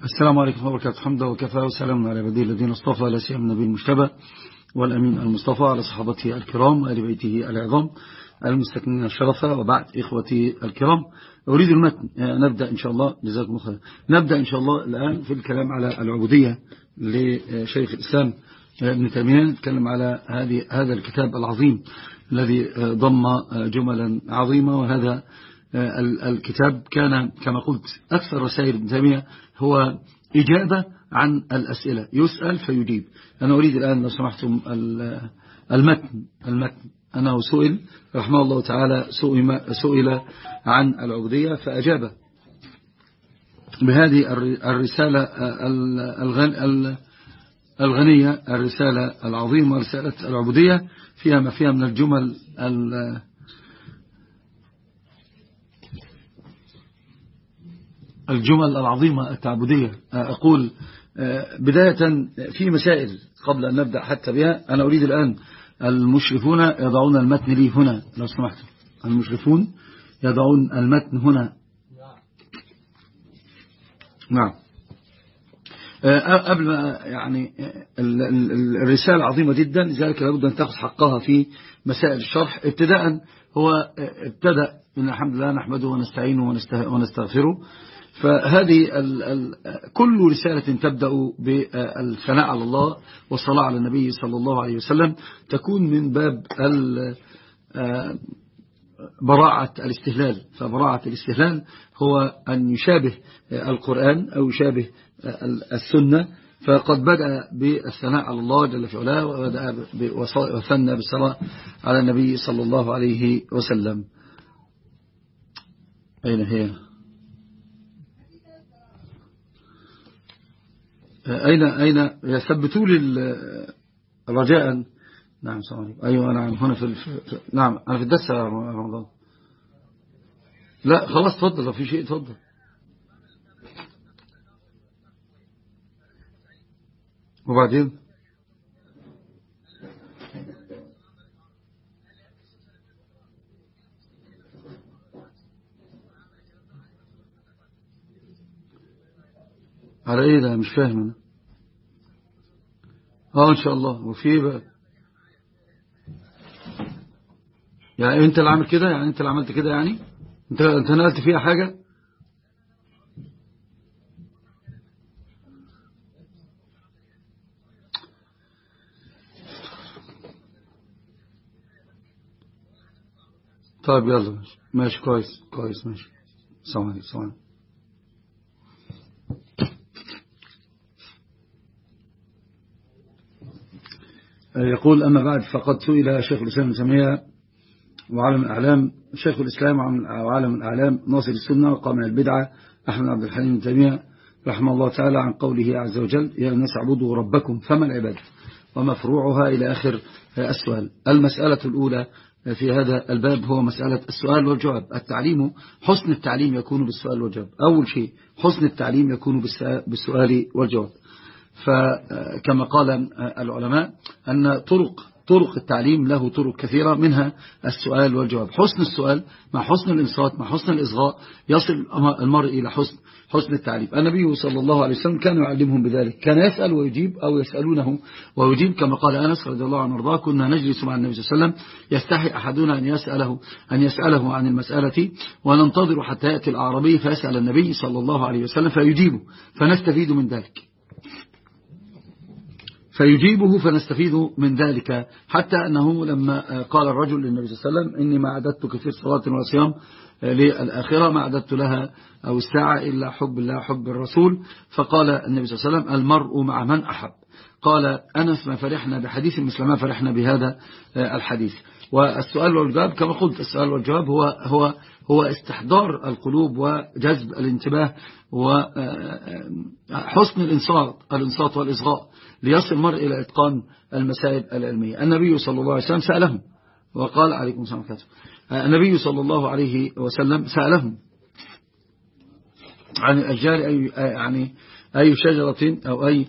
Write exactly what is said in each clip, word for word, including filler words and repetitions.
السلام عليكم ورحمة الله وبركاته. حمدا وكفى وسلام على عباده الذين اصطفى، لا سيما النبي المجتبى والأمين المصطفى، على صحابته الكرام وآل بيته العظام المستكملين الشرفة. وبعد، إخوتي الكرام، أريد المتن. نبدأ إن شاء الله. جزاكم الله خير. نبدأ إن شاء الله الآن في الكلام على العبودية لشيخ الإسلام ابن تيمية. نتكلم على هذه هذا الكتاب العظيم الذي ضم جملا عظيمة. وهذا الكتاب كان كما قلت أكثر رسائل ابن تيمية هو إجابة عن الأسئلة، يسأل فيجيب. أنا أريد الآن لو سمحتم المتن المتن أنه سئل رحمه الله تعالى، سئل عن العبودية فأجاب بهذه الرسالة الغنية، الرسالة العظيمة، رسالة العبودية، فيها ما فيها من الجمل الجمل العظيمة التعبدية. أقول بداية في مسائل قبل أن نبدأ حتى بها. أنا أريد الآن المشرفون يضعون المتن لي هنا لو سمحتم. المشرفون يضعون المتن هنا. نعم. قبل ما يعني الرسالة عظيمة جدا، لذلك لابد أن تأخذ حقها في مسائل الشرح. ابتداء هو ابتدأ من الحمد لله نحمده ونستعينه ونستغفره. فهذه ال ال كل رسالة تبدأ بالثناء على الله والصلاة على النبي صلى الله عليه وسلم تكون من باب براعة الاستهلال. فبراعة الاستهلال هو أن يشابه القرآن أو يشابه السنة. فقد بدأ بالثناء على الله جل في علاه، وبدأ وثنى بالصلاة على النبي صلى الله عليه وسلم. أين هي؟ أين أين يثبتوا لي رجاء. نعم سلام. أيوة نعم هنا في الف... نعم أنا في الدرس يا رمضان. لا خلاص تفضل، لو في شيء تفضل. وبعدين على ايه ده؟ مش فاهم انا. اه ان شاء الله. وفي ايه بقى؟ يعني انت اللي عامل كده؟ يعني انت اللي عملت كده؟ يعني انت انت نقلت فيها حاجة؟ طيب يلا ماشي ماشي كويس كويس ماشي. السلام عليكم. السلام عليكم. يقول أما بعد، فقد سئل شيخ الإسلام ابن تيمية وعالم الأعلام شيخ الإسلام وعالم الأعلام ناصر السنة وقامع البدعة أحمد عبد الحليم بن تيمية رحمه الله تعالى عن قوله عز وجل: يا الناس اعبدوا ربكم فما العبادة وما فروعها إلى آخر السؤال. المسألة الأولى في هذا الباب هو مسألة السؤال والجواب. التعليم، حسن التعليم يكون بالسؤال والجواب. أول شيء حسن التعليم يكون بالسؤال والجواب. فكما قال العلماء أن طرق طرق التعليم له طرق كثيرة، منها السؤال والجواب. حسن السؤال مع حسن الإنصات مع حسن الإصغاء يصل المرء إلى حسن حسن التعليم. النبي صلى الله عليه وسلم كان يعلمهم بذلك، كان يسأل ويجيب أو يسألونه ويجيب، كما قال أنس رضي الله عنه وارضاه: كنا نجلس مع النبي صلى الله عليه وسلم يستحي أحدنا أن يسأله أن يسأله عن المسألة، وننتظر حتى يأتي الأعرابي فيسأل النبي صلى الله عليه وسلم فيجيبه فنستفيد من ذلك فيجيبه فنستفيد من ذلك حتى أنه لما قال الرجل للنبي صلى الله عليه وسلم: إني ما عددت كثير صلاة وصيام للآخرة، ما عددت لها أو الساعة إلا حب الله حب الرسول. فقال النبي صلى الله عليه وسلم: المرء مع من أحب. قال أنس: ما فرحنا بحديث مثل ما فرحنا بهذا الحديث. والسؤال والجواب كما قلت، السؤال والجواب هو هو هو استحضار القلوب وجذب الانتباه وحسن الإنصات الإنصات والإصغاء ليصل المرء إلى إتقان المسائل العلمية. النبي صلى الله عليه وسلم سألهم وقال: عليكم السلام ورحمة الله. النبي صلى الله عليه وسلم سألهم عن الأشجار، أي يعني أي شجرة أو أي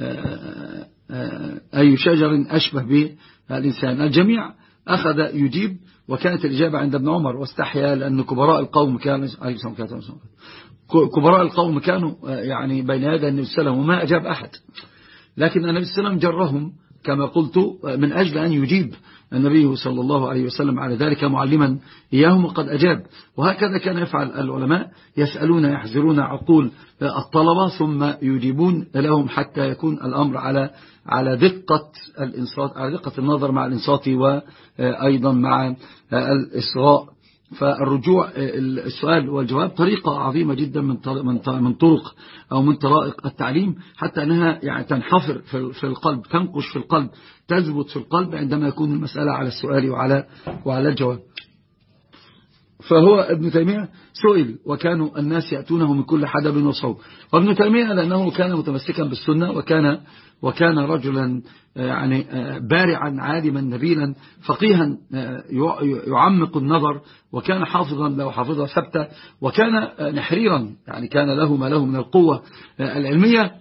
أي شجر أشبه بالإنسان. الجميع أخذ يجيب، وكانت الإجابة عند ابن عمر، واستحيا لأن كبراء القوم كانوا كبراء القوم كانوا يعني بين يدي النبي صلى الله عليه وسلم وما أجاب أحد، لكن النبي صلى الله عليه وسلم جرهم كما قلت من أجل أن يجيب النبي صلى الله عليه وسلم على ذلك معلما إياهم وقد أجاب. وهكذا كان يفعل العلماء، يسألون يحذرون عقول الطلبة ثم يجيبون لهم حتى يكون الأمر على على دقة الإنصات، على دقة النظر مع الإنصات وأيضا مع الإصغاء. فالرجوع السؤال والجواب طريقة عظيمة جدا من من طرق أو من طرائق التعليم، حتى أنها يعني تنحفر في القلب، تنقش في القلب، تثبت في القلب عندما يكون المسألة على السؤال وعلى وعلى الجواب. فهو ابن تيمية سئل وكانوا الناس يأتونه من كل حدب وصوب، وابن تيمية لأنه كان متمسكا بالسنة وكان وكان رجلا يعني بارعا عالما نبيلا فقيها يعمق النظر، وكان حافظا لو حافظها ثبتة، وكان نحريرا يعني كان له ما له من القوة العلمية،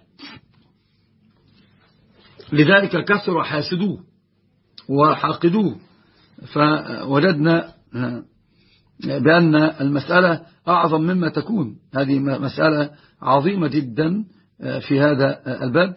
لذلك كثر حاسدوه وحاقدوه. فوجدنا بأن المسألة أعظم مما تكون، هذه مسألة عظيمة جدا في هذا الباب.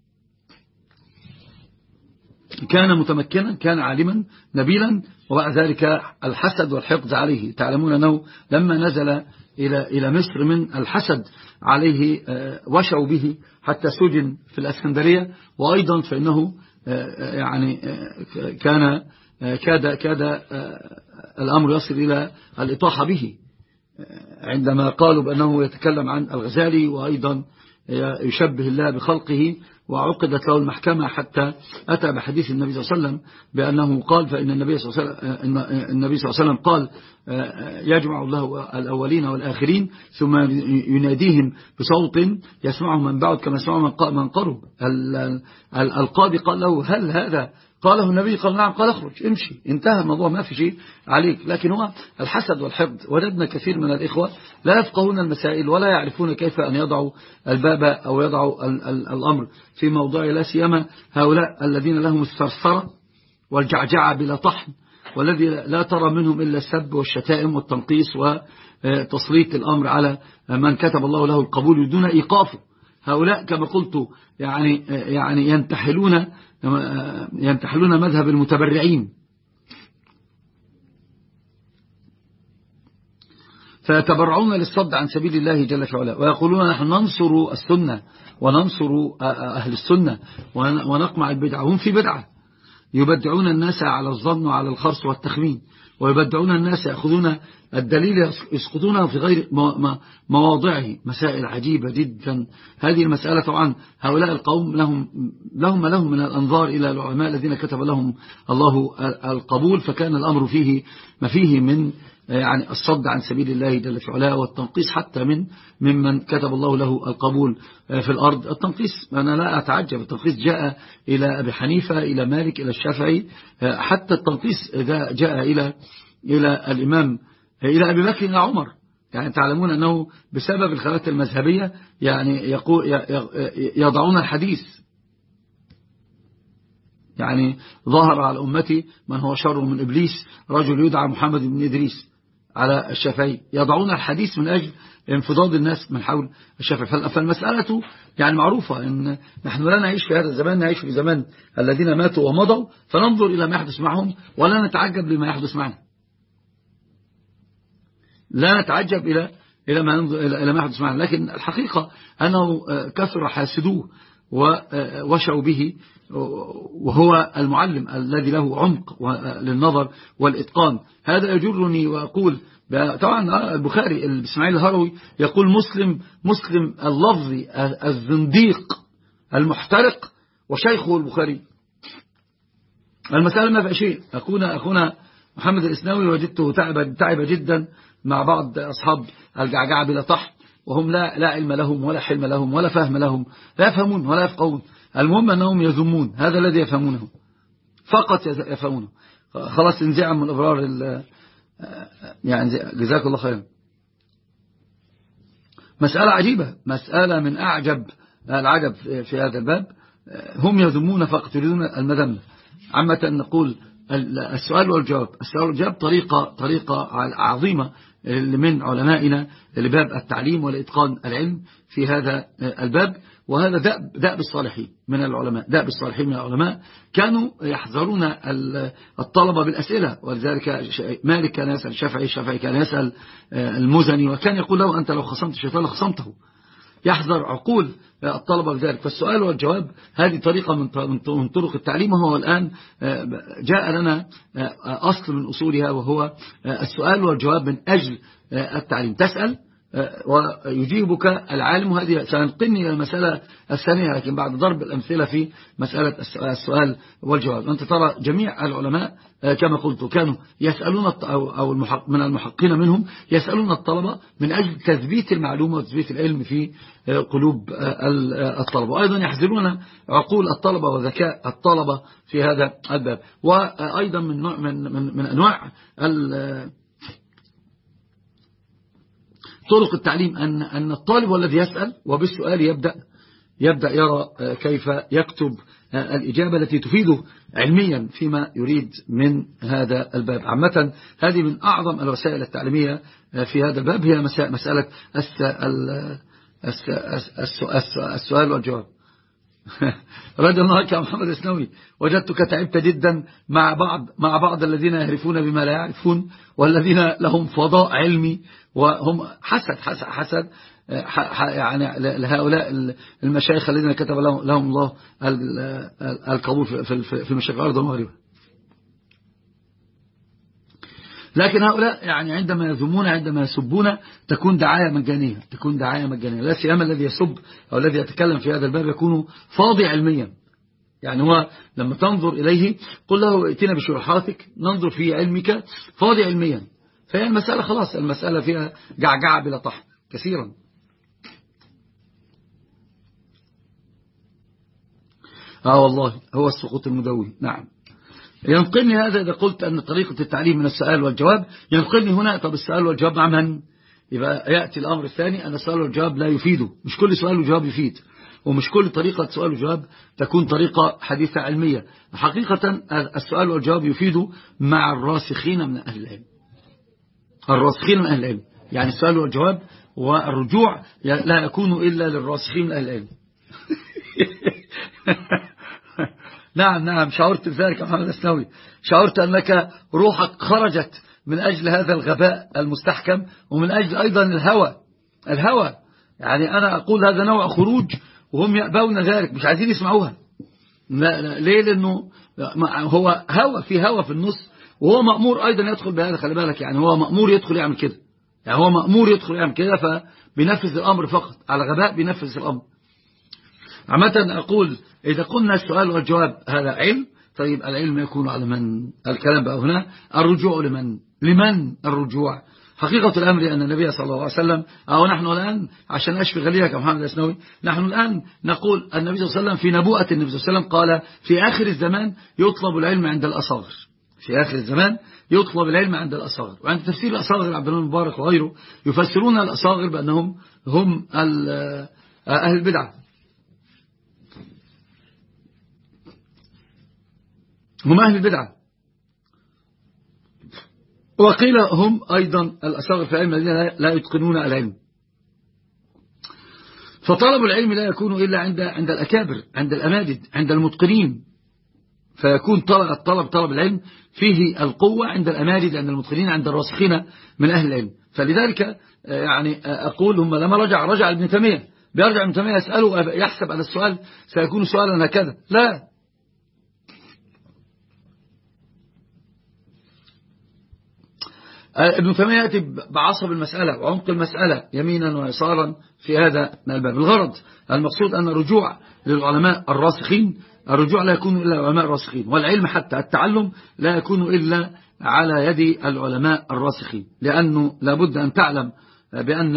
كان متمكنا، كان عالما نبيلا، وبعد ذلك الحسد والحقد عليه. تعلمون أنه لما نزل إلى إلى مصر من الحسد عليه وشوا به حتى سجن في الأسكندرية، وأيضا فإنه يعني كان كاد كاد الأمر يصل إلى الإطاحة به عندما قالوا بأنه يتكلم عن الغزالي وأيضا يشبه الله بخلقه، وعقدت له المحكمة حتى أتى بحديث النبي صلى الله عليه وسلم بأنه قال فإن النبي صلى الله عليه وسلم, النبي صلى الله عليه وسلم قال يجمع الله الأولين والآخرين ثم يناديهم بصوت يسمعه من بعد كما يسمعه من قرب. القاضي قال له هل هذا قاله النبي؟ قال نعم. قال اخرج امشي، انتهى الموضوع، ما في شيء عليك. لكن هو الحسد والحقد. وجدنا كثير من الإخوة لا يفقهون المسائل ولا يعرفون كيف أن يضعوا الباب أو يضعوا الأمر في موضوع، لا سيما هؤلاء الذين لهم الثرثرة والجعجعة بلا طحن، والذي لا ترى منهم إلا السب والشتائم والتنقيص وتسليط الأمر على من كتب الله له القبول دون إيقافه. هؤلاء كما قلت يعني يعني ينتحلون ينتحلون مذهب المتبرعين، فيتبرعون للصد عن سبيل الله جل وعلا، ويقولون نحن ننصر السنة وننصر أهل السنة ونقمع البدعة. هم في بدعة، يبدعون الناس على الظن وعلى الخرص والتخمين، ويبدعون الناس يأخذون الدليل يسقطونه في غير مواضعه. مسائل عجيبة جدا. هذه المسألة طبعا هؤلاء القوم لهم لهم لهم من الأنظار إلى العلماء الذين كتب لهم الله القبول، فكان الأمر فيه ما فيه من يعني الصد عن سبيل الله جل وعلا والتنقيص حتى من ممن كتب الله له القبول في الأرض. التنقيص أنا لا أتعجب، التنقيص جاء إلى أبي حنيفة، إلى مالك، إلى الشافعي، حتى التنقيص جاء إلى إلى الإمام إلى أبي بكر إلى عمر. يعني تعلمون أنه بسبب الخلافات المذهبية يعني يقول يضعون الحديث. يعني ظهر على أمتي من هو شر من إبليس، رجل يدعى محمد بن إدريس على الشافعي، يضعون الحديث من أجل انفضاض الناس من حول الشافعي. فالمسألة يعني معروفة أن نحن لا نعيش في هذا الزمان، نعيش في زمان الذين ماتوا ومضوا، فننظر إلى ما يحدث معهم ولا نتعجب لما يحدث معنا، لا نتعجب إلى إلى ما إلى ما يحدث معنا. لكن الحقيقة أنه كثر حاسدوه ووشوا به، وهو المعلم الذي له عمق للنظر والإتقان. هذا يجرني وأقول طبعا البخاري الإسماعيل الهروي يقول مسلم مسلم اللفظي الزنديق المحترق وشيخه البخاري. المسألة ما في شيء. أخونا أخونا محمد الإسناوي وجدته تعب تعب جدا مع بعض أصحاب الجعجعة بلا طحن، وهم لا لا علم لهم ولا حلم لهم ولا فهم لهم، لا يفهمون ولا يفقهون. المهم أنهم يذمون، هذا الذي يفهمونه فقط يفهمونه. خلاص انزعم من أبرار يعني جزاك الله خيرا. مسألة عجيبة، مسألة من أعجب العجب في هذا الباب. هم يذمون فقط، يريدون المذمة. عامة نقول السؤال والجواب، السؤال والجواب طريقة طريقة عظيمة من علمائنا لباب التعليم والإتقان العلم في هذا الباب. وهذا دأب, دأب الصالحين من العلماء دأب الصالحين من العلماء كانوا يحذرون الطلبة بالأسئلة. ولذلك مالك كان يسأل الشافعي، الشافعي كان يسأل المزني، وكان يقول له أنت لو خصمت الشيطان لخصمته. يحذر عقول الطلبة بذلك. فالسؤال والجواب هذه طريقة من طرق التعليم. وهو الآن جاء لنا أصل من أصولها، وهو السؤال والجواب من أجل التعليم. تسأل ويجيبك العالم. هذه سننقلني إلى المسألة الثانية، لكن بعد ضرب الأمثلة في مسألة السؤال والجواب. أنت ترى جميع العلماء كما قلت كانوا يسألون أو من المحقين منهم يسألون الطلبة من أجل تثبيت المعلومة وتثبيت العلم في قلوب الطلبة، وأيضا يحذرون عقول الطلبة وذكاء الطلبة في هذا الباب. وأيضا من من من, من أنواع طرق التعليم أن أن الطالب هو الذي يسأل، وبالسؤال يبدأ يبدأ يرى كيف يكتب الإجابة التي تفيده علميا فيما يريد من هذا الباب. عامة هذه من أعظم الوسائل التعليمية في هذا الباب، هي مسألة السؤال والجواب. رضي الله عنك يا محمد السنوي، وجدتك تعبت جدا مع بعض مع بعض الذين يعرفون بما لا يعرفون، والذين لهم فضاء علمي وهم حسد حسد حسد يعني لهؤلاء المشايخ الذين كتب لهم, لهم الله القبول في مشايخ الأرض والمغرب. لكن هؤلاء يعني عندما يذمون عندما يسبون تكون دعاية مجانية تكون دعاية مجانية لا سيما الذي يسب أو الذي يتكلم في هذا الباب يكون فاضي علميا. يعني هو لما تنظر إليه قل له ائتنا بشروحاتك ننظر في علمك فاضي علميا. فهي المسألة خلاص، المسألة فيها جعجعة بلا طحن كثيرا. آه والله هو السقوط المدوي. نعم ينقلني هذا إذا قلت أن طريقة التعليم من السؤال والجواب ينقلني هنا. طب السؤال والجواب مع من؟ يبقى يأتي الأمر الثاني أن السؤال والجواب لا يفيده. مش كل سؤال وجواب يفيد، ومش كل طريقة سؤال وجواب تكون طريقة حديثة علمية. حقيقة السؤال والجواب يفيد مع الراسخين من أهل العلم الراسخين من أهل العلم يعني السؤال والجواب والرجوع لا يكون إلا للراسخين من أهل العلم. نعم نعم شعرت بذلك يا محمد السنوي، شعرت أنك روحك خرجت من أجل هذا الغباء المستحكم، ومن أجل أيضا الهوى الهوى يعني أنا أقول هذا نوع خروج وهم يأبون ذلك، مش عايزين يسمعوها. لا لا ليه؟ لأنه هو هوى في هوى في النص، وهو مأمور أيضا يدخل بهذا. خلي بالك يعني هو مأمور يدخل يعمل كده، يعني هو مأمور يدخل يعمل كده، فبينفذ الأمر فقط على غباء بينفذ الأمر. عامة أقول إذا قلنا السؤال والجواب هذا علم، طيب العلم يكون على من؟ الكلام بقى هنا الرجوع لمن لمن الرجوع؟ حقيقة الأمر أن النبي صلى الله عليه وسلم أو نحن الآن عشان أشفي غليلك يا محمد الأسنوي، نحن الآن نقول النبي صلى الله عليه وسلم في نبوءة النبي صلى الله عليه وسلم قال في آخر الزمان يطلب العلم عند الأصاغر. في آخر الزمان يطلب العلم عند الأصاغر. وعند تفسير الأصاغر عبد الله المبارك وغيره يفسرون الأصاغر بأنهم هم أهل البدعة، هم أهل البدعة. وقيل هم أيضا الأصاغر في العلم الذين لا يتقنون العلم. فطلب العلم لا يكون إلا عند عند الأكابر، عند الأماجد، عند المتقنين. فيكون طلب الطلب طلب العلم فيه القوة عند الأماجد، عند المتقنين، عند الراسخين من أهل العلم. فلذلك يعني أقول هم لما رجع رجع ابن تيمية بيرجع ابن تيمية يسأله يحسب على السؤال سيكون سؤالا هكذا، لا. ابن تيمية يأتي بعصب المسألة وعمق المسألة يمينا ويسارا في هذا الباب. الغرض المقصود أن الرجوع للعلماء الراسخين، الرجوع لا يكون إلا العلماء الراسخين، والعلم حتى التعلم لا يكون إلا على يد العلماء الراسخين، لأنه لابد أن تعلم بأن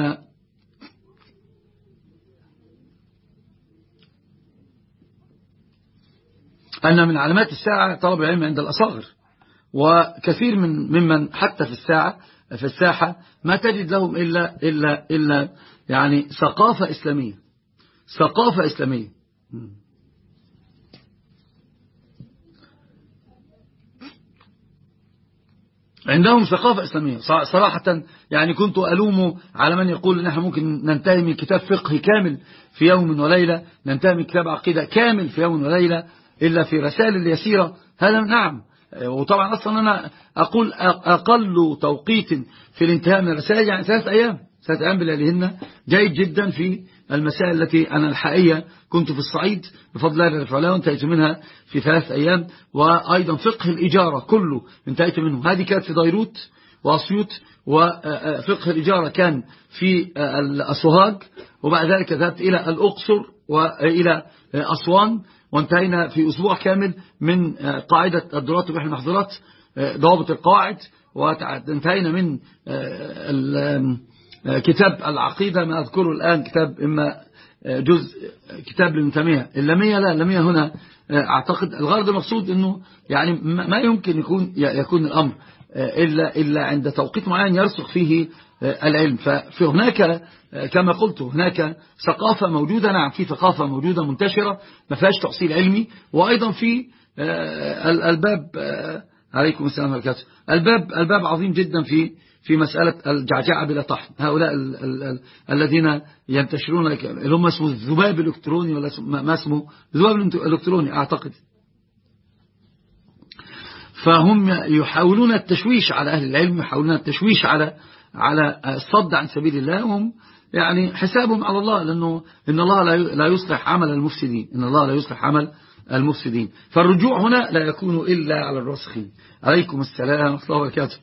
أن من علامات الساعة طلب العلم عند الأصاغر. وكثير من ممن حتى في الساعة في الساحة ما تجد لهم إلا إلا إلا يعني ثقافة إسلامية ثقافة إسلامية عندهم ثقافة إسلامية صراحة. يعني كنت ألوم على من يقول أن احنا ممكن ننتهي من كتاب فقه كامل في يوم وليلة، ننتهي من كتاب عقيدة كامل في يوم وليلة إلا في رسائل اليسيرة. هذا نعم. وطبعا أصلا أنا أقول أقل توقيت في الانتهاء من الرسائل يعني ثلاث أيام ثلاث أيام بلياليهن جيد جدا في المسائل التي أنا الحقيقة كنت في الصعيد بفضل الله جل وعلا وانتهيت منها في ثلاث أيام. وأيضا فقه الإجارة كله انتهيت منه، هذه كانت في ديروت وأسيوط، وفقه الإجارة كان في الأسوهاج، وبعد ذلك ذهبت إلى الأقصر وإلى أسوان، وانتهينا في أسبوع كامل من قاعدة الدراسات والمحظورات ضوابط القواعد، وانتهينا من كتاب العقيدة ما أذكره الآن، كتاب إما جزء كتاب لابن تيمية اللامية، لا اللامية هنا أعتقد الغرض المقصود أنه يعني ما يمكن يكون يكون الأمر إلا إلا عند توقيت معين يرسخ فيه العلم. ففي هناك كما قلت هناك ثقافة موجودة، نعم في ثقافة موجودة منتشرة ما فيهاش تحصيل علمي. وأيضا في الباب عليكم السلام عليكم الباب الباب عظيم جدا في في مسألة الجعجعة بلا طحن. هؤلاء ال ال ال الذين ينتشرون اللي هم اسمه الذباب الإلكتروني ولا ما اسمه الذباب الإلكتروني أعتقد، فهم يحاولون التشويش على أهل العلم، يحاولون التشويش على على الصد عن سبيل الله، وهم يعني حسابهم على الله، لأنه إن الله لا يصلح عمل المفسدين، إن الله لا يصلح عمل المفسدين. فالرجوع هنا لا يكون إلا على الراسخين. عليكم السلام ورحمة الله وبركاته.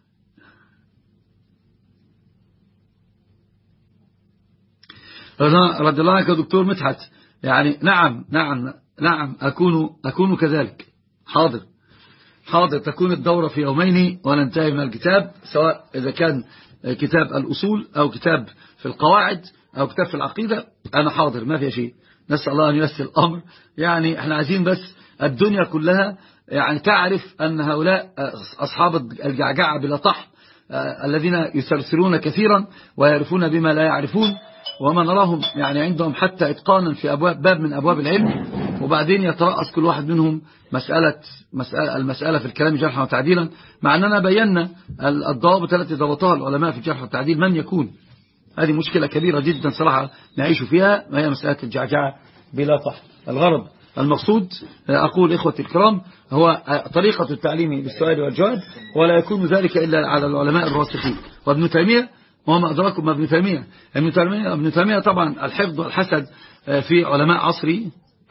رضي الله عنك يا دكتور مدحت. يعني نعم نعم نعم أكون أكون كذلك. حاضر حاضر تكون الدورة في يومين وننتهي من الكتاب، سواء إذا كان كتاب الأصول أو كتاب في القواعد أو كتاب في العقيدة، أنا حاضر ما في شيء. نسأل الله أن ييسر الأمر. يعني احنا عايزين بس الدنيا كلها يعني تعرف أن هؤلاء أصحاب الجعجعة بلا طحن الذين يسرسلون كثيرا ويعرفون بما لا يعرفون، وما نراهم يعني عندهم حتى إتقانا في أبواب باب من أبواب العلم، وبعدين يترأس كل واحد منهم مسألة, مسألة المسألة في الكلام جرحا وتعديلا، مع أننا بينا الضوابط التي ضبطها العلماء في الجرح والتعديل من يكون. هذه مشكلة كبيرة جدا صراحة نعيش فيها، وهي مسألة الجعجعة بلا طحن. الغرض المقصود أقول إخوتي الكرام هو طريقة التعليم بالسؤال والجواب، ولا يكون ذلك إلا على العلماء الراسخين. وابن تيمية وما أدراكم ابن تيمية ابن تيمية ابن تيمية طبعا الحفظ والحسد في علماء عصري،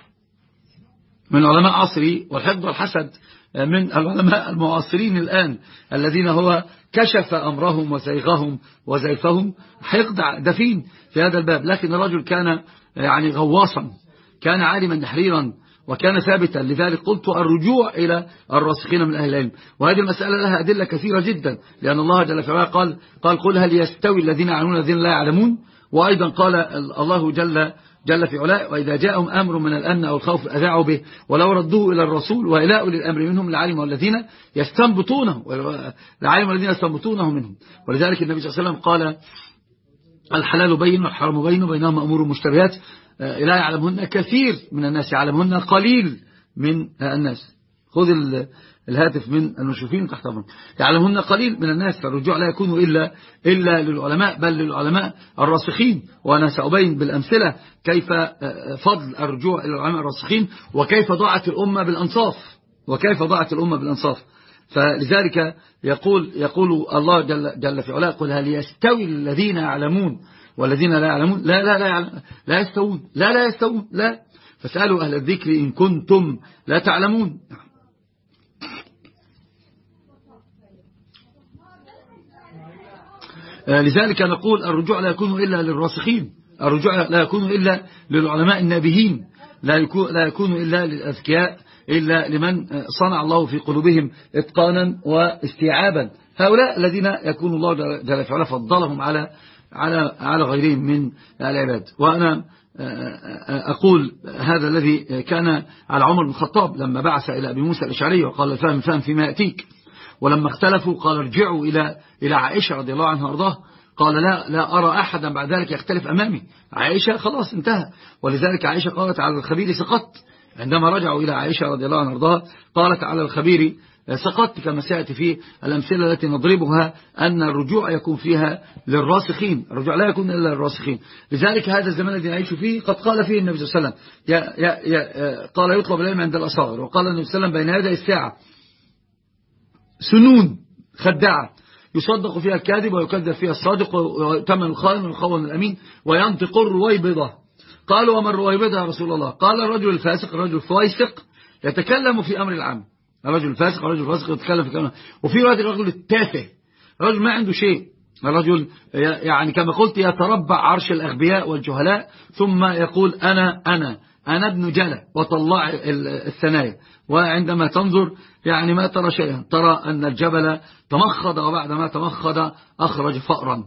من علماء عصري، والحفظ والحسد من العلماء المعاصرين الآن الذين هو كشف أمرهم وزيغهم وزيفهم. حقد دفين في هذا الباب، لكن الرجل كان يعني غواصا، كان عالما نحريرا، وكان ثابتا. لذلك قلت الرجوع إلى الراسخين من أهل العلم. وهذه المسألة لها أدلة كثيرة جدا، لأن الله جل وعلا قال قال قل هل يستوي الذين يعلمون الذين لا يعلمون. وأيضا قال الله جل جل في علاه وإذا جاءهم أمر من الأمن أو الخوف أذاعوا به ولو ردوه إلى الرسول وإلى أولي الأمر منهم لعلم الذين يستنبطونه لعلم الذين يستنبطونه منهم. ولذلك النبي صلى الله عليه وسلم قال الحلال بين والحرام بين بينهما أمور مشتبهات لا يعلمهن كثير من الناس يعلمهن قليل من الناس. خذ الهاتف من المشوفين تحت أمر يعلمهن قليل من الناس. فالرجوع لا يكون إلا إلا للعلماء، بل للعلماء الراسخين. وأنا سأبين بالأمثلة كيف فضل الرجوع إلى العلماء الراسخين، وكيف ضاعت الأمة بالأنصاف وكيف ضاعت الأمة بالأنصاف. فلذلك يقول يقول الله جل, جل في علاه قل هل يستوي الذين يعلمون والذين لا يعلمون. لا لا لا يعلم لا يستوون لا لا يستوون لا. فاسألوا أهل الذكر إن كنتم لا تعلمون. لذلك نقول الرجوع لا يكون إلا للراسخين، الرجوع لا يكون إلا للعلماء النابهين، لا يكون, لا يكون إلا للأذكياء، إلا لمن صنع الله في قلوبهم إتقانا واستيعابا. هؤلاء الذين يكون الله جل وعلا فضلهم على على على غيرهم من العباد. وأنا أقول هذا الذي كان على عمر بن الخطاب لما بعث إلى أبي موسى الأشعري وقال الفهم فهم فيما يأتيك، ولما اختلفوا قال ارجعوا إلى إلى عائشة رضي الله عنها وارضاها، قال لا لا أرى أحدا بعد ذلك يختلف أمامي. عائشة خلاص انتهى. ولذلك عائشة قالت على الخبير سقط. عندما رجعوا إلى عائشة رضي الله عنها وارضاها قالت على الخبير سقطت كما سيأتي في الأمثلة التي نضربها أن الرجوع يكون فيها للراسخين، الرجوع لا يكون إلا للراسخين. لذلك هذا الزمان الذي نعيش فيه قد قال فيه النبي صلى الله عليه وسلم يا يا يا قال يطلب العلم عند الأصاغر، وقال النبي صلى الله عليه وسلم بين يدي الساعة سنون خداعة يصدق فيها الكاذب ويكذب فيها الصادق، ويؤتمن الخائن ويخون الأمين وينطق الرويبضة. قالوا وما الرويبضة يا رسول الله؟ قال الرجل الفاسق الرجل الفويسق يتكلم في أمر العام، الرجل الفاسق الرجل الفاسق يتكلم في أمر، وفي رجل الرجل التافه الرجل ما عنده شيء، الرجل يعني كما قلت يتربع عرش الأغبياء والجهلاء ثم يقول أنا أنا أنا ابن جلة وطلع الثنايا، وعندما تنظر يعني ما ترى شيئا، ترى أن الجبل تمخض وبعد ما تمخض أخرج فأرا.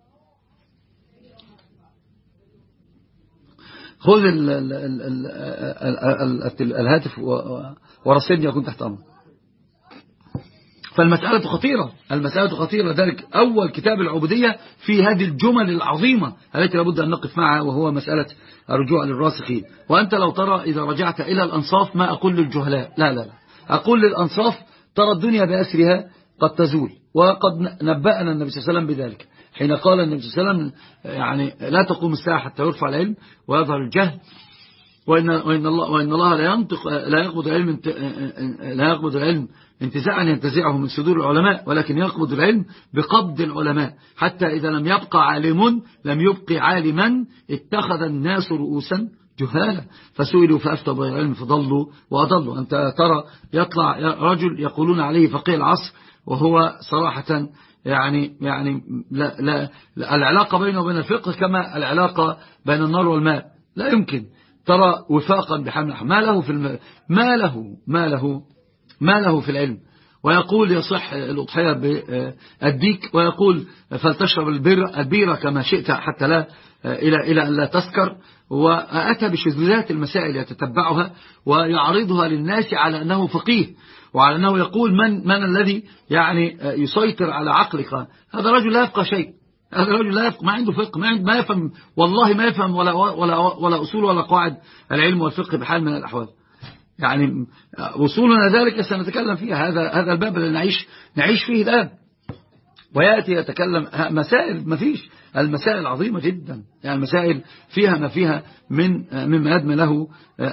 خذ ال ال ال ال ال الهاتف ورصدني أكون تحت أمر. فالمسألة خطيرة، المسألة خطيرة. ذلك أول كتاب العبودية في هذه الجمل العظيمة التي لابد أن نقف معها، وهو مسألة الرجوع للراسخين. وأنت لو ترى إذا رجعت إلى الأنصاف، ما أقول للجهلاء، لا لا لا، أقول للأنصاف ترى الدنيا بأسرها قد تزول، وقد نبأنا النبي صلى الله عليه وسلم بذلك حين قال النبي صلى الله عليه وسلم يعني لا تقوم الساعة حتى يرفع العلم ويظهر الجهل، وإن, وإن الله, وإن الله لا ينطق لا يقبض العلم لا يقبض العلم انتزاعا ينتزعه من صدور العلماء، ولكن يقبض العلم بقبض العلماء، حتى إذا لم يبقى عالم لم يبقي عالما اتخذ الناس رؤوسا جهالا فسئلوا فأفتوا بغير علم فضلوا وأضلوا. أنت ترى يطلع رجل يقولون عليه فقيه العصر، وهو صراحة يعني يعني لا لا العلاقة بينه وبين الفقه كما العلاقة بين النار والماء، لا يمكن ترى وفاقا بحمل ما له في الم... ما له ما له ما له في العلم. ويقول يصح الأضحية بالديك، ويقول فلتشرب البيرة البيرة كما شئت حتى لا إلى إلى أن لا تسكر. وأتى بشذوذات المسائل يتتبعها ويعرضها للناس على أنه فقيه، وعلى أنه يقول من من الذي يعني يسيطر على عقلك. هذا رجل لا يفقه شيء، هذا الرجل لا يفقه، ما عنده فقه، ما, عنده ما يفهم، والله ما يفهم ولا ولا ولا أصول ولا قواعد العلم والفقه بحال من الأحوال. يعني وصولنا ذلك سنتكلم فيها، هذا هذا الباب اللي نعيش نعيش فيه الآن. ويأتي يتكلم مسائل ما فيش، المسائل عظيمة جدا، يعني المسائل فيها ما فيها من مما يدمى له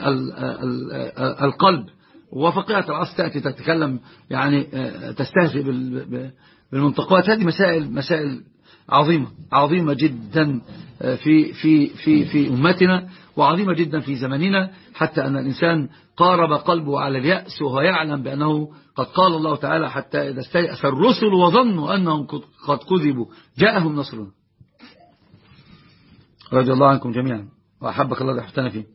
القلب. وفقيهة العصر تأتي تتكلم يعني تستهزئ بالمنطقات. هذه مسائل مسائل عظيمة عظيمة جدا في في في في أمتنا، وعظيمة جدا في زمننا، حتى أن الإنسان قارب قلبه على اليأس وهو يعلم بأنه قد قال الله تعالى حتى إذا استيأس الرسل وظنوا أنهم قد كذبوا جاءهم نصرنا. رضي الله عنكم جميعا وأحبك الله يحفتنا فيه.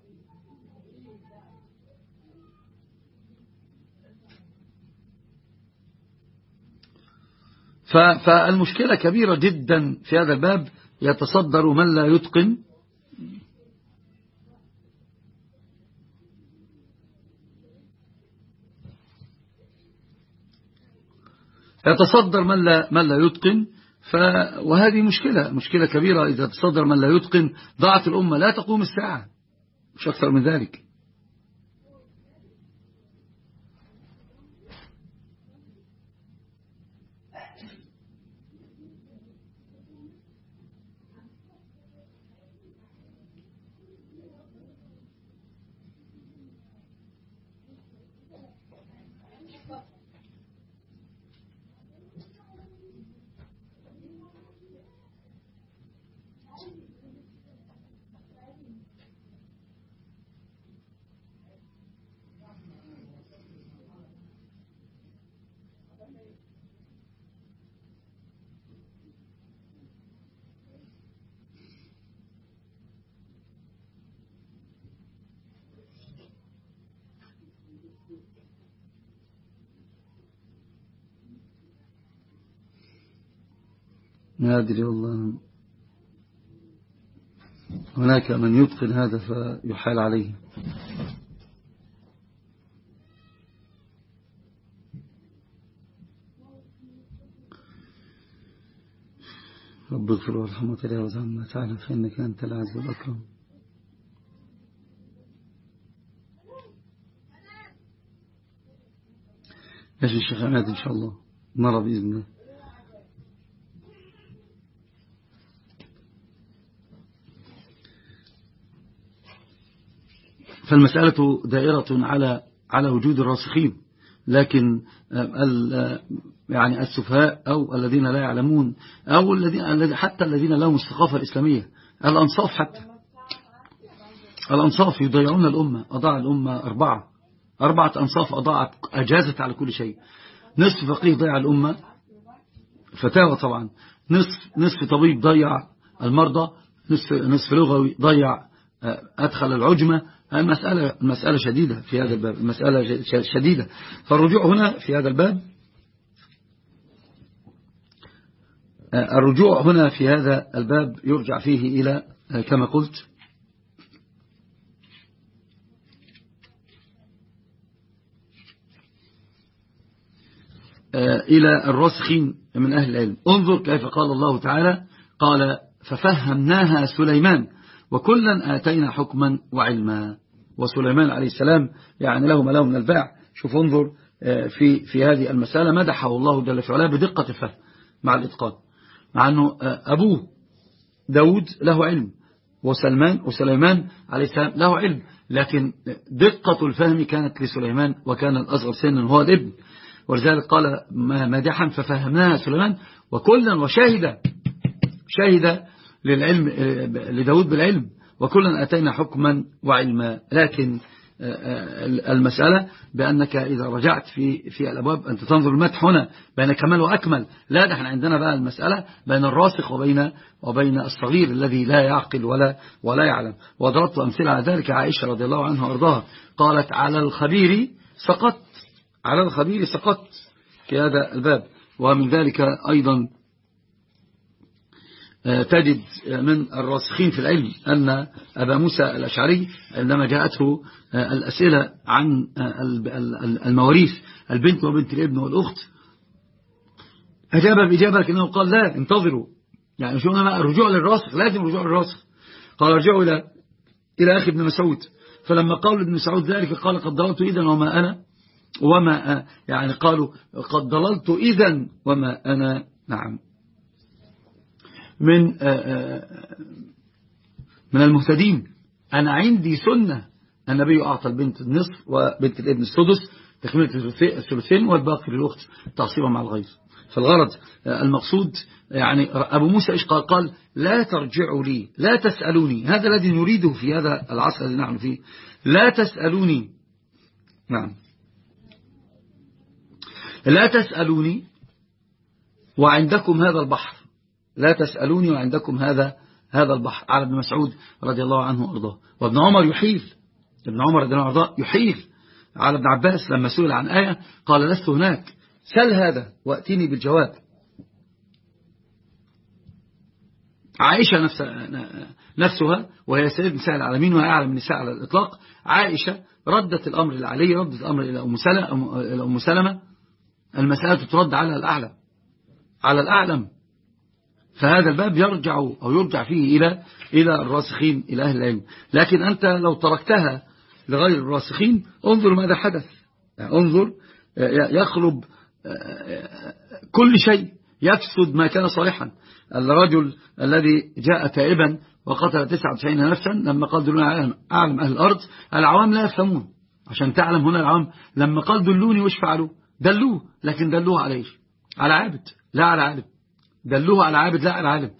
فالمشكلة كبيرة جدا في هذا الباب، يتصدر من لا يتقن يتصدر من لا من لا يتقن ف وهذه مشكلة مشكلة كبيرة. إذا تصدر من لا يتقن ضاعت الأمة، لا تقوم الساعة، مش أكثر من ذلك. ما أدري والله، هناك من يتقن هذا فيحال عليه. رب اغفر وارحم وتجاوز عما تعلم فإنك أنت العز الأكرم. ماشي الشيخ عماد إن شاء الله نرى بإذن الله. فالمسألة دائرة على على وجود الراسخين، لكن يعني السفهاء أو الذين لا يعلمون أو الذين حتى الذين لهم الثقافة الإسلامية، الأنصاف حتى الأنصاف يضيعون الأمة. أضاع الأمة أربعة أربعة أنصاف أضاعت، أجازت على كل شيء. نصف فقيه ضيع الأمة، فتاوى طبعا. نصف نصف طبيب ضيع المرضى، نصف نصف لغوي ضيع أدخل العجمة. المسألة المسألة شديدة في هذا الباب، المسألة شديدة. فالرجوع هنا في هذا الباب الرجوع هنا في هذا الباب يرجع فيه إلى كما قلت إلى الراسخين من أهل العلم. انظر كيف قال الله تعالى، قال ففهمناها سليمان وكلا آتينا حكما وعلما. وسليمان عليه السلام يعني له ما له من الباع. شوف انظر في في هذه المسألة مدحه الله جل في علاه بدقة الفهم مع الإتقان، مع أنه أبوه داود له علم وسلمان وسليمان عليه السلام له علم، لكن دقة الفهم كانت لسليمان وكان الأصغر سنا هو الابن. ولذلك قال مدحا ففهمناها سليمان وكلا وشاهد شاهد للعلم لداود بالعلم وكلا أتينا حكما وعلما. لكن المسألة بأنك إذا رجعت في في الأبواب أنت تنظر المدح هنا بين كمال وأكمل. لا، نحن عندنا بقى المسألة بين الراسخ وبين وبين الصغير الذي لا يعقل ولا ولا يعلم. وضربت أمثلة على ذلك عائشة رضي الله عنها وارضاها، قالت على الخبير سقط على الخبير سقط في هذا الباب. ومن ذلك أيضا تجد من الراسخين في العلم أن أبا موسى الأشعري عندما جاءته الأسئلة عن المواريث البنت وبنت الابن والأخت أجاب بإجابة، لكنه قال لا انتظروا، يعني شو الرجوع للراسخ، لازم رجوع للراسخ. قال ارجعوا إلى إلى أخي ابن مسعود، فلما قال ابن مسعود ذلك قال قد ضللت إذن وما أنا وما يعني قالوا قد ضللت إذن وما أنا نعم من من المهتدين. أنا عندي سنة، النبي أعطى البنت النصف وبنت الابن السدس تكملة الثلثين والباقي للأخت تعصيبا مع الغير. فالغرض المقصود يعني أبو موسى إيش قال؟ قال لا ترجعوا لي لا تسألوني، هذا الذي نريده في هذا العصر الذي نحن فيه، لا تسألوني نعم لا تسألوني وعندكم هذا البحر، لا تسألوني وعندكم هذا هذا البحر. على ابن مسعود رضي الله عنه وارضاه. وابن عمر يحيل ابن عمر رضي الله عنه وارضاه يحيل على ابن عباس لما سئل عن آية قال لست هناك، سل هذا وأتيني بالجواب. عائشة نفسها, نفسها وهي سيد نساء العالمين وهي أعلم النساء على الإطلاق، عائشة ردت الأمر إلى علي، ردت الأمر إلى أم سلمة, إلى أم سلمة. المسألة ترد على الأعلم على الأعلم. فهذا الباب يرجع أو يرجع فيه إلى إلى الراسخين إلى أهل العلم. لكن أنت لو تركتها لغير الراسخين انظر ماذا حدث، يعني انظر يخرب كل شيء، يفسد ما كان صالحا. الرجل الذي جاء تائبا وقتل تسعة وتسعين نفسا لما قال دلوني أعلم أهل الأرض، العوام لا يفهمون. عشان تعلم هنا العوام لما قال دلوني وش فعلوا؟ دلوه، لكن دلوه على إيش؟ على عابد لا على عالم، دلوه على عابد لا على عالم.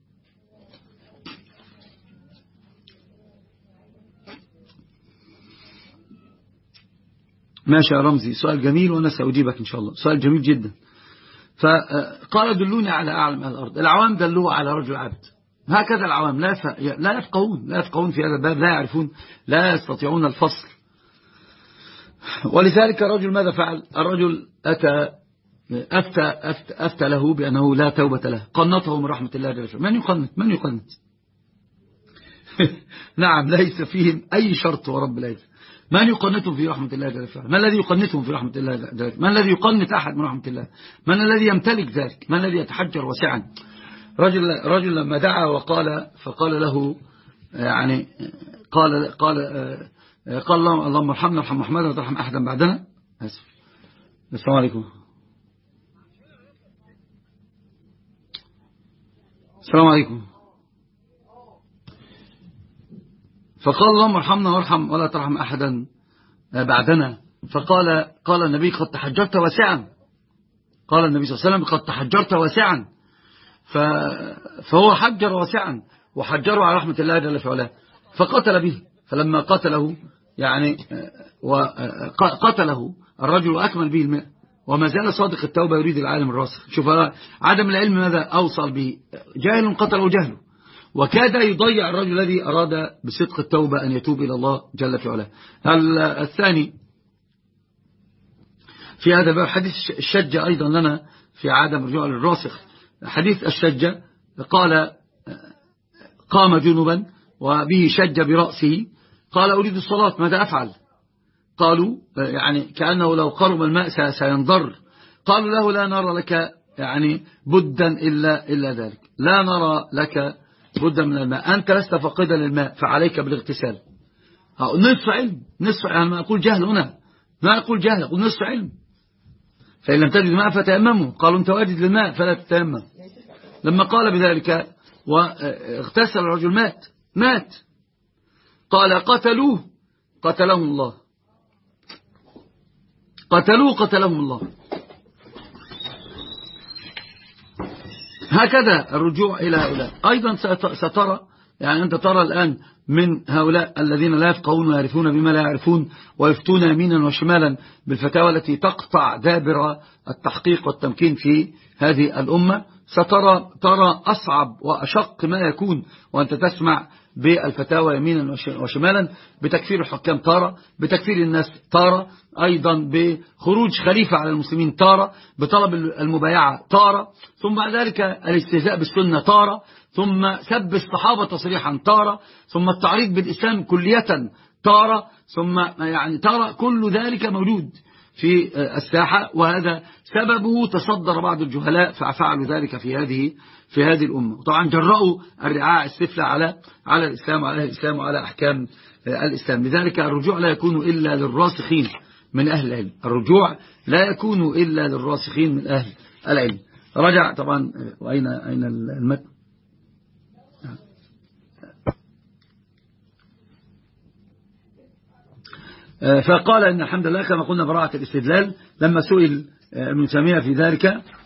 ماشي يا رمزي، سؤال جميل وأنا سأجيبك إن شاء الله، سؤال جميل جدا. فقال دلوني على أعلم أهل الأرض، العوام دلوه على رجل عبد. هكذا العوام لا لا يفقهون لا يفقهون في هذا الباب، لا يعرفون، لا يستطيعون الفصل. ولذلك الرجل ماذا فعل؟ الرجل أتى أفتى, أفتى, أفتى له بأنه لا توبة له، قنطه من رحمة الله جل وعلا. من يقنط من يقنط نعم ليس فيهم أي شرط ورب العزة. من يقنطهم في رحمة الله جل وعلا؟ ما الذي يقنطهم في رحمة الله جل وعلا؟ من الذي يقنط أحد من رحمة الله؟ من الذي يمتلك ذلك؟ من الذي يتحجر واسعا؟ رجل رجل لما دعا وقال فقال له يعني قال قال قال اللهم ارحمنا ارحم محمدا وترحم أحدا بعدنا. أسف السلام عليكم. السلام عليكم. فقال اللهم ارحمنا وارحم ولا ترحم أحدا بعدنا. فقال قال النبي قد تحجرت واسعا، قال النبي صلى الله عليه وسلم قد تحجرت واسعا. فهو حجر واسعا وحجره على رحمة الله جل في علاه، فقتل به. فلما قتله يعني وقتله الرجل وأكمل به الماء وما زال صادق التوبة يريد العالم الراسخ. شوف عدم العلم ماذا أوصل به؟ جاهل قتله جهله، وكاد يضيع الرجل الذي أراد بصدق التوبة أن يتوب إلى الله جل في علاه. الثاني في هذا الباب حديث الشجة أيضا لنا في عدم الرجوع للراسخ. حديث الشجة قال قام جنبا وبه شج برأسه، قال أريد الصلاة ماذا أفعل؟ قالوا يعني كأنه لو قرب الماء سينضر. قالوا له لا نرى لك يعني بدا إلا, إلا ذلك، لا نرى لك بدا من الماء، أنت لست فاقدا للماء فعليك بالاغتسال. نصف علم، نصف يعني ما أقول جهل هنا، ما أقول جهل، أقول نصف علم. فإن لم تجد ماء فتيمموا، قالوا أنت واجد للماء فلا تتيمم. لما قال بذلك واغتسل الرجل مات مات قال قتلوه قتلهم الله، قتلوه قتلهم الله. هكذا الرجوع إلى هؤلاء. أيضا سترى يعني أنت ترى الآن من هؤلاء الذين لا يفقهون ويعرفون بما لا يعرفون ويفتون يمينا وشمالا بالفتاوى التي تقطع دابر التحقيق والتمكين في هذه الأمة. سترى ترى أصعب وأشق ما يكون وأنت تسمع بالفتاوى يمينا وشمالا، بتكفير الحكام تارة، بتكفير الناس تارة، أيضا بخروج خليفة على المسلمين تارة، بطلب المبايعة تارة، ثم بعد ذلك الاستهزاء بالسنة تارة، ثم سب الصحابة تصريحا تارة، ثم التعريض بالإسلام كلية تارة، ثم يعني تارة. كل ذلك موجود في الساحة، وهذا سببه تصدر بعض الجهلاء ففعلوا ذلك في هذه في هذه الأمة. طبعا جرأوا الرعاع السفلى على على الإسلام وعلى الإسلام وعلى أحكام الإسلام. لذلك الرجوع لا يكون إلا للراسخين من أهل العلم، الرجوع لا يكون إلا للراسخين من أهل العلم. رجع طبعا، وأين أين المتن؟ فقال إن الحمد لله كما قلنا براعة الاستدلال. لما سئل ابن تيمية في ذلك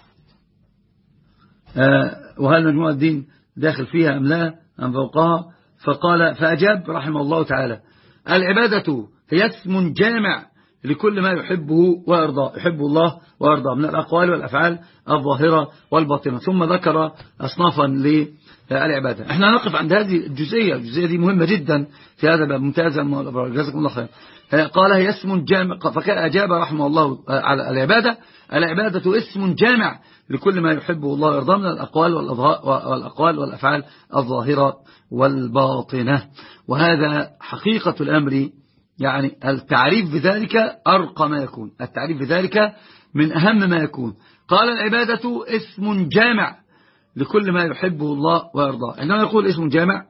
وهل مجموع الدين داخل فيها أم لا أم فوقها، فقال فأجاب رحمه الله تعالى العبادة هي اسم جامع لكل ما يحبه ويرضاه، يحب الله ويرضاه من الأقوال والأفعال الظاهرة والباطنة. ثم ذكر أصنافا للعبادة. احنا نقف عند هذه الجزئية، الجزئية دي مهمة جدا في هذا باب ممتاز. جزاكم الله خير. قال هي اسم جامع، فأجاب رحمه الله على العبادة العبادة اسم جامع لكل ما يحبه الله ويرضاه من الأقوال والأقوال والأفعال الظاهرة والباطنة. وهذا حقيقة الأمر، يعني التعريف بذلك أرقى ما يكون، التعريف بذلك من أهم ما يكون. قال العبادة اسم جامع لكل ما يحبه الله ويرضاه. عندما يقول اسم جامع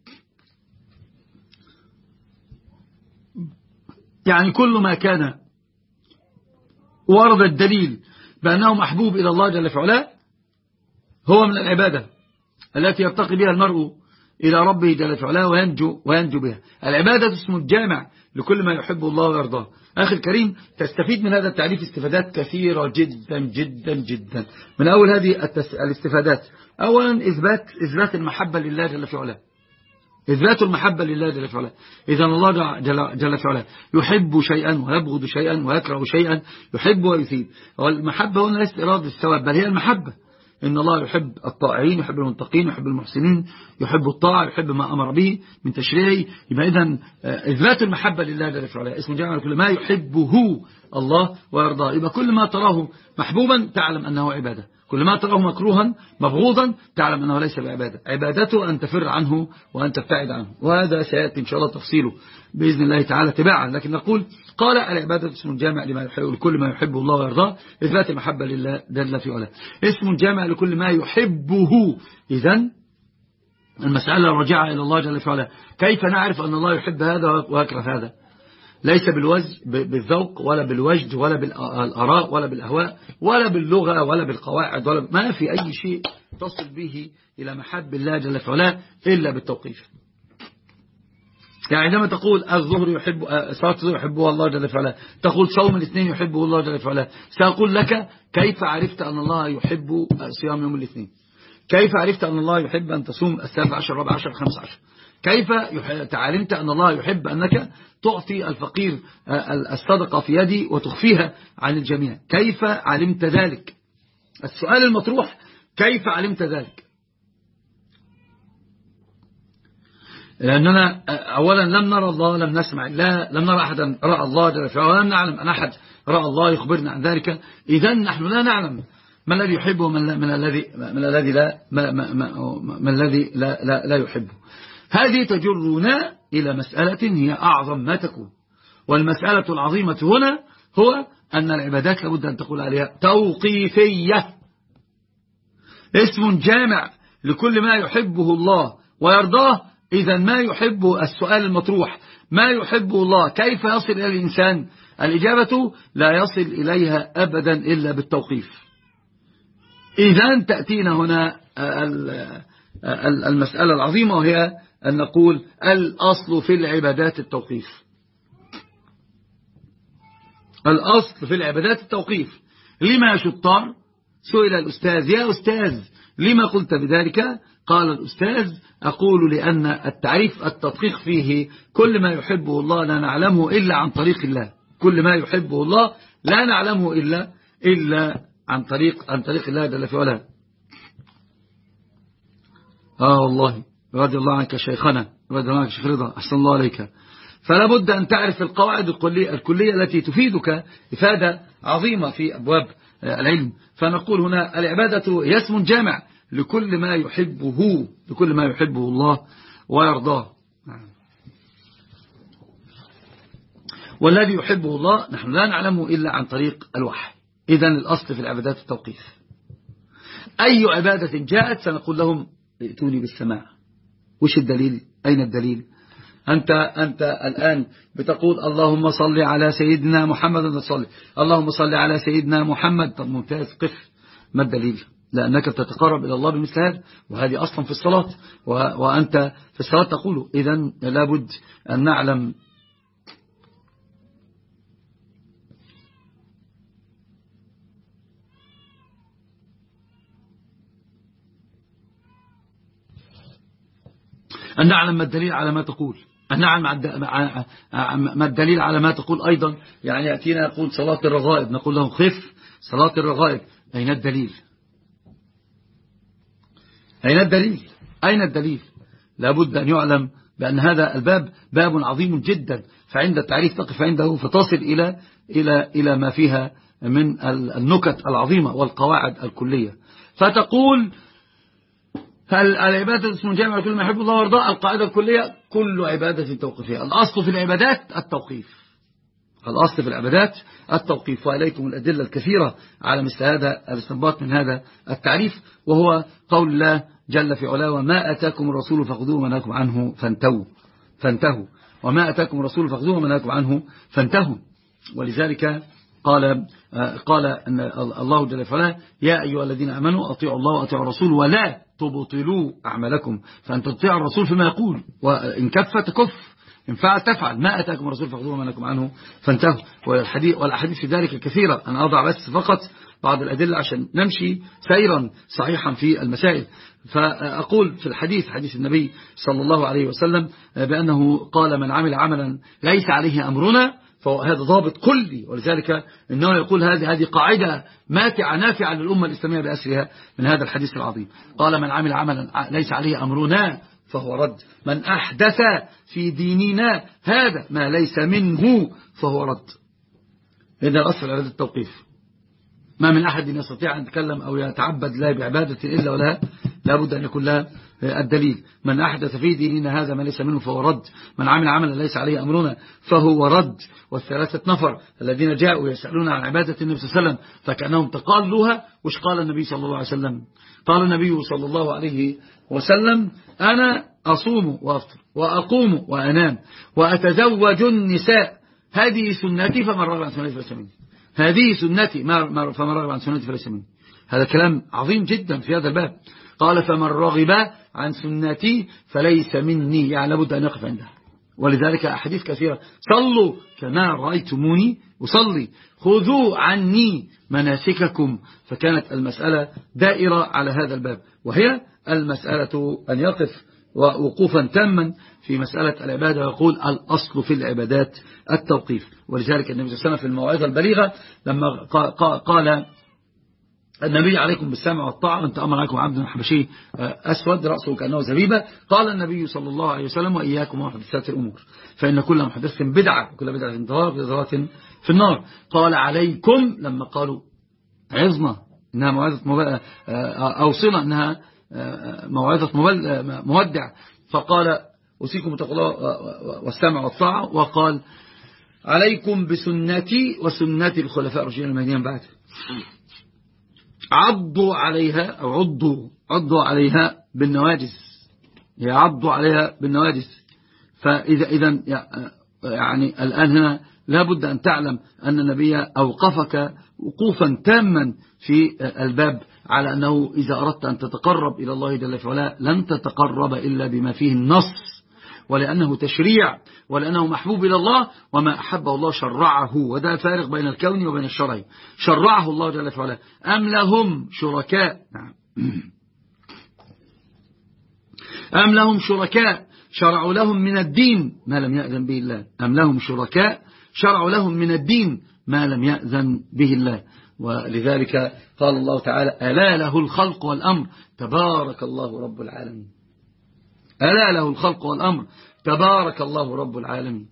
يعني كل ما كان ورد الدليل بأنه محبوب إلى الله جل في علاه هو من العبادة التي يرتقي بها المرء إلى ربه جل في علاه وينجو, وينجو بها. العبادة اسم الجامع لكل ما يحبه الله ويرضاه. أخي الكريم، تستفيد من هذا التعريف استفادات كثيرة جدا جدا جدا. من أول هذه الاستفادات، أولا إثبات, إثبات المحبة لله جل في علاه، إثبات المحبة لله جل في علاه. إذا الله جل, جل في علاه يحب شيئا ويبغض شيئا ويكره شيئا، يحب ويثيب. والمحبة هنا ليست إرادة الثواب، بل هي المحبة. إن الله يحب الطائعين، يحب المتقين، يحب المحسنين، يحب الطاعة، يحب ما أمر به من تشريعه. يبقى إذن إثبات المحبة لله جل في علاه اسم جامع لكل ما يحبه الله ويرضاه. يبقى كل ما تراه محبوبا تعلم أنه عبادة، كل ما تراه مكروها مبغوضا تعلم أنه ليس بعبادة. عبادته أن تفر عنه وأن تبتعد عنه، وهذا سيأتي إن شاء الله تفصيله بإذن الله تعالى تباعا. لكن نقول قال العبادة اسم جامع لما يحب لكل ما يحبه الله ويرضاه، إثبات المحبة لله جل في علاه. اسم جامع لكل ما يحبه. إذن المسألة راجعة إلى الله جل في علاه. كيف نعرف أن الله يحب هذا ويكره هذا؟ ليس بالوجه بالذوق ولا بالوجد ولا بالآراء ولا بالأهواء ولا باللغة ولا بالقواعد ولا ما في أي شيء تصل به إلى محب الله جل وعلا إلا بالتوقيف. يعني عندما تقول الظهر يحب صلاة الظهر يحبها الله جل وعلا، تقول صوم الاثنين يحبه الله جل وعلا، سأقول لك كيف عرفت أن الله يحب صيام يوم الاثنين؟ كيف عرفت أن الله يحب أن تصوم السابع عشر الرابع عشر الخامس عشر؟ كيف علمت أن الله يحب أنك تعطي الفقير الصدقة في يدي وتخفيها عن الجميع؟ كيف علمت ذلك؟ السؤال المطروح كيف علمت ذلك؟ لأننا أولا لم نرى الله، لم نسمع الله، لم نرى أحدا رأى الله جل وعلا، ولم نعلم أن أحد رأى الله يخبرنا عن ذلك. إذن نحن لا نعلم ما الذي يحبه من الذي من الذي لا ما ما ما الذي لا لا لا يحبه. هذه تجرنا إلى مسألة هي أعظم ما تكون، والمسألة العظيمة هنا هو أن العبادات لابد أن تقول عليها توقيفية، اسم جامع لكل ما يحبه الله ويرضاه. إذا ما يحبه، السؤال المطروح ما يحبه الله كيف يصل إلى الإنسان؟ الإجابة لا يصل إليها أبدا إلا بالتوقيف. إذا تأتينا هنا المسألة العظيمة، وهي أن نقول الأصل في العبادات التوقيف. الأصل في العبادات التوقيف. لما يا شطار؟ سئل الأستاذ يا أستاذ لما قلت بذلك؟ قال الأستاذ أقول لأن التعريف التدقيق فيه كل ما يحبه الله لا نعلمه إلا عن طريق الله، كل ما يحبه الله لا نعلمه إلا إلا عن طريق عن طريق الله جل وعلا. آه والله رضي الله عنك شيخنا، رضي الله عنك شيخ رضا، أحسن الله عليك. فلا بد أن تعرف القواعد الكلية, الكلية التي تفيدك إفادة عظيمة في أبواب العلم. فنقول هنا العبادة هي اسم جامع لكل ما يحبه، لكل ما يحبه الله ويرضاه. والذي يحبه الله نحن لا نعلمه إلا عن طريق الوحي. إذن الأصل في العبادات التوقيف. أي عبادة جاءت سنقول لهم ائتوني بالسماع. وش الدليل؟ أين الدليل؟ أنت, أنت الآن بتقول اللهم صل على سيدنا محمد، صلي اللهم صل على سيدنا محمد. طب ممتاز، قف. ما الدليل؟ لأنك تتقرب إلى الله بمثل هذا، وهذه أصلا في الصلاة، وأنت في الصلاة تقول. إذن لابد أن نعلم أن نعلم ما الدليل على ما تقول، أن نعلم ما الدليل على ما تقول أيضا. يعني يأتينا يقول صلاة الرغائب، نقول لهم خف صلاة الرغائب. أين الدليل؟ أين الدليل؟ أين الدليل؟ لابد أن يعلم بأن هذا الباب باب عظيم جدا، فعند التعريف تقف عنده فتصل إلى إلى إلى ما فيها من النكت العظيمة والقواعد الكلية. فتقول العبادة اسم جامع لكل ما يحب الله ويرضاه. القاعدة الكلية كل عبادة توقيفية. الأصل في العبادات التوقيف، الأصل في العبادات التوقيف. وإليكم الأدلة الكثيرة على مثل هذا الاستنباط من هذا التعريف، وهو قول الله جل في علاه وما أتاكم الرسول فخذوه وما نهاكم عنه فانتهوا فانتهوا وما أتاكم الرسول فخذوه وما نهاكم عنه فانتهوا. ولذلك قال قال أن الله جل وعلا يا أيها الذين آمنوا أطيعوا الله وأطيعوا الرسول ولا تبطلوا أعمالكم. فأنت تطيع الرسول فيما يقول، وإن كف تكف، إن فعل تفعل. ما أتاكم الرسول فخذوه وما نهاكم عنه فانتهوا. والأحاديث في ذلك كثيرة. أنا أضع بس فقط بعض الأدلة عشان نمشي سيرا صحيحا في المسائل. فأقول في الحديث، حديث النبي صلى الله عليه وسلم بأنه قال من عمل عملا ليس عليه أمرنا فهذا ضابط كلي. ولذلك إنه يقول هذه هذه قاعدة ماتعة نافعة للأمة الإسلامية بأسرها من هذا الحديث العظيم. قال من عمل عملا ليس عليه أمرنا فهو رد، من أحدث في ديننا هذا ما ليس منه فهو رد. هذا الأصل على التوقيف. ما من أحد يستطيع أن يتكلم أو يتعبد لا بعبادة إلا ولها لابد أن يكون لها الدليل. من أحدث في ديننا هذا ما ليس منه فهو رد، من عمل عملا ليس عليه أمرنا فهو رد. والثلاثة نفر الذين جاءوا يسألون عن عبادة النبي صلى الله عليه وسلم فكأنهم تقالوها. وش قال النبي صلى الله عليه وسلم؟ قال النبي صلى الله عليه وسلم أنا أصوم وأفطر وأقوم وأنام وأتزوج النساء هذه سنتي فمن رغب عن سنتي فليس مني، هذه سنتي فمن رغب عن سنتي فليس مني. هذا كلام عظيم جدا في هذا الباب. قال فمن رغب عن سنتي فليس مني، يعني لابد أن يقف عندها. ولذلك أحاديث كثيرة: صلوا كما رأيتموني أصلي، خذوا عني مناسككم. فكانت المسألة دائرة على هذا الباب، وهي المسألة أن يقف وقوفا تاما في مسألة العبادة، ويقول الأصل في العبادات التوقيف. ولذلك النبي صلى الله عليه وسلم في الموعظة البليغة لما قال النبي عليكم بالسمع والطاعة، وانت أمر عليكم عبد حبشي أسود رأسه كأنه زبيبة، قال النبي صلى الله عليه وسلم: وإياكم ومحدثات الأمور فإن كل محدثة بدعة وكل بدعة ضلالة في النار. قال عليكم لما قالوا عظنا إنها موعظة مبل... أوصنا إنها موعظة مبل... مودع، فقال أوصيكم بتقوى الله والسمع والطاعة، وقال عليكم بسنتي وسنة الخلفاء الراشدين المهديين بعد، عضوا عليها أو عضوا عضوا عليها بالنواجذ، يعضوا عليها بالنواجذ. فإذا إذن يعني الآن هنا لابد أن تعلم أن النبي أوقفك وقوفا تاما في الباب على أنه إذا أردت أن تتقرب إلى الله جل وعلا لن تتقرب إلا بما فيه النص، ولأنه تشريع، ولأنه محبوب إلى الله، وما أحبه الله شرعه. وده فارق بين الكون وبين الشرع. شرعه الله جل وعلا. أم لهم شركاء أم لهم شركاء شرعوا لهم من الدين ما لم يأذن به الله. أم لهم شركاء شرعوا لهم من الدين ما لم يأذن به الله. ولذلك قال الله تعالى: ألا له الخلق والأمر تبارك الله رب العالمين. ألا له الخلق والأمر تبارك الله رب العالمين.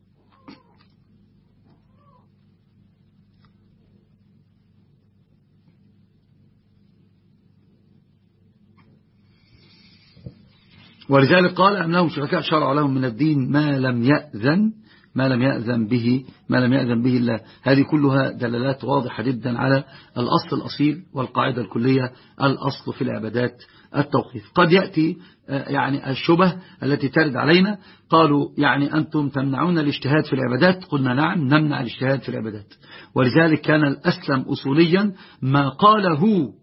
ولذلك قال: أم لهم شركاء شرعوا لهم من الدين ما لم يأذن ما لم يأذن به ما لم يأذن به الله. هذه كلها دلالات واضحة جدا على الأصل الأصيل والقاعدة الكلية: الأصل في العبادات التوقيف. قد يأتي يعني الشبه التي ترد علينا، قالوا يعني أنتم تمنعون الاجتهاد في العبادات. قلنا نعم، نمنع الاجتهاد في العبادات. ولذلك كان الأسلم أصوليا ما قاله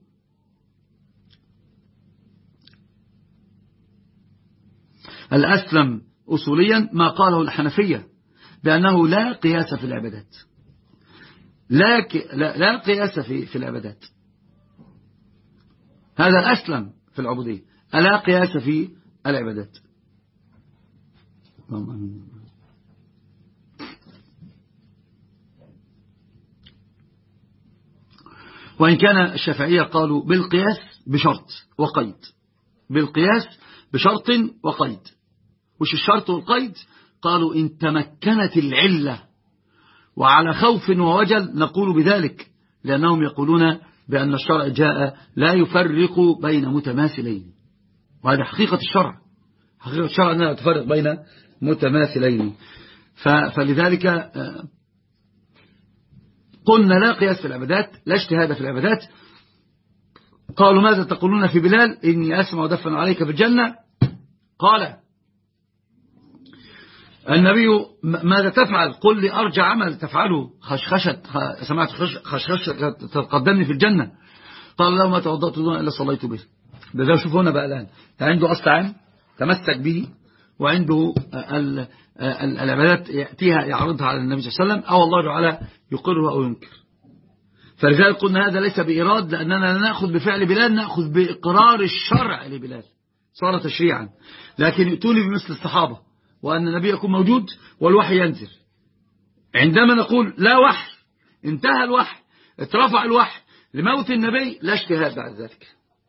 الأسلم أصوليا ما قاله الحنفية بأنه لا قياس في العبادات، لا, لا, لا قياس في, في العبادات. هذا الأسلم في العبودية، لا قياس في العبادات. وإن كان الشافعية قالوا بالقياس بشرط وقيد، بالقياس بشرط وقيد. وش الشرط والقيد؟ قالوا إن تمكنت العلة وعلى خوف ووجل نقول بذلك، لأنهم يقولون بأن الشرع جاء لا يفرق بين متماثلين، وهذا حقيقة الشرع. حقيقة الشرع أنها تفرق بين متماثلين. فلذلك قلنا لا قياس في العبادات، لا اجتهاد في العبادات. قالوا ماذا تقولون في بلال إني أسمع دفن عليك في الجنة؟ قال النبي ماذا تفعل؟ قل لي أرجع عمل تفعله. خشخشت سمعت خشخشت تقدمني في الجنة. قال له ما توضأت دون إلا صليت به. ده شوف هنا بقى الآن عنده أصل عام تمسك به، وعنده العبادات يأتيها يعرضها على النبي صلى الله عليه وسلم، أو الله تعالى يقره أو ينكر. فلذلك قلنا هذا ليس بإراد، لأننا لا نأخذ بفعل بلال، نأخذ بإقرار الشرع لبلال، صار تشريعا. لكن يؤتوني بمثل الصحابة وأن النبي يكون موجود والوحي ينزل. عندما نقول لا وحي، انتهى الوحي، اترفع الوحي لموت النبي، لا اجتهاد بعد ذلك.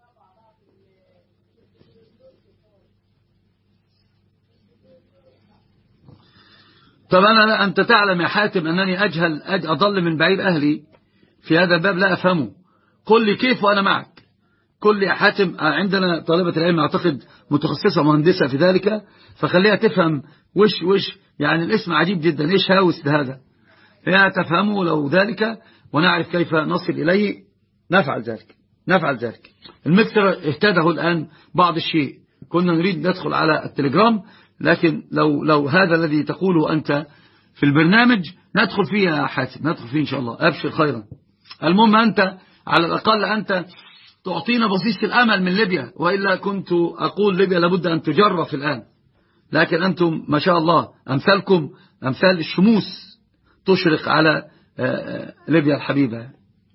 طب أنا أنت تعلم يا حاتم أنني أجهل أضل من بعيد أهلي في هذا الباب، لا أفهمه. قل لي كيف وأنا معك. قل لي يا حاتم، عندنا طالبة العلم أعتقد متخصصة مهندسة في ذلك، فخليها تفهم وش وش يعني الاسم عجيب جدا، إيش هاوس هذا، هي تفهمه لو ذلك ونعرف كيف نصل إليه نفعل ذلك نفعل ذلك. المكسر اهتده الآن بعض الشيء، كنا نريد ندخل على التليجرام، لكن لو لو هذا الذي تقوله أنت في البرنامج ندخل فيه يا حاتم، ندخل فيه إن شاء الله، أبشر خيرا. المهم أنت على الأقل أنت تعطينا بصيص الأمل من ليبيا، وإلا كنت أقول ليبيا لابد أن تجرف الآن، لكن أنتم ما شاء الله أمثالكم أمثال الشموس تشرق على ليبيا الحبيبة.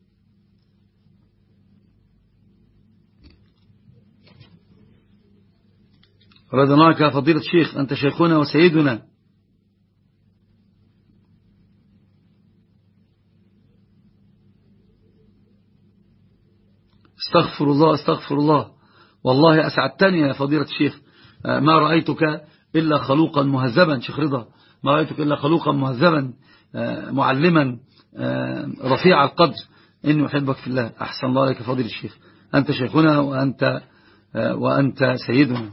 رضناك يا فضيلة الشيخ، أنت شيخنا وسيدنا. استغفر الله استغفر الله، والله أسعدتني يا فضيلة الشيخ، ما رأيتك إلا خلوقا مهذبا. شيخ رضا، ما رأيتك إلا خلوقا مهذبا معلما رفيع القدر، إني أحبك في الله. أحسن الله عليك فضيلة الشيخ، أنت شيخنا وأنت, وأنت سيدنا.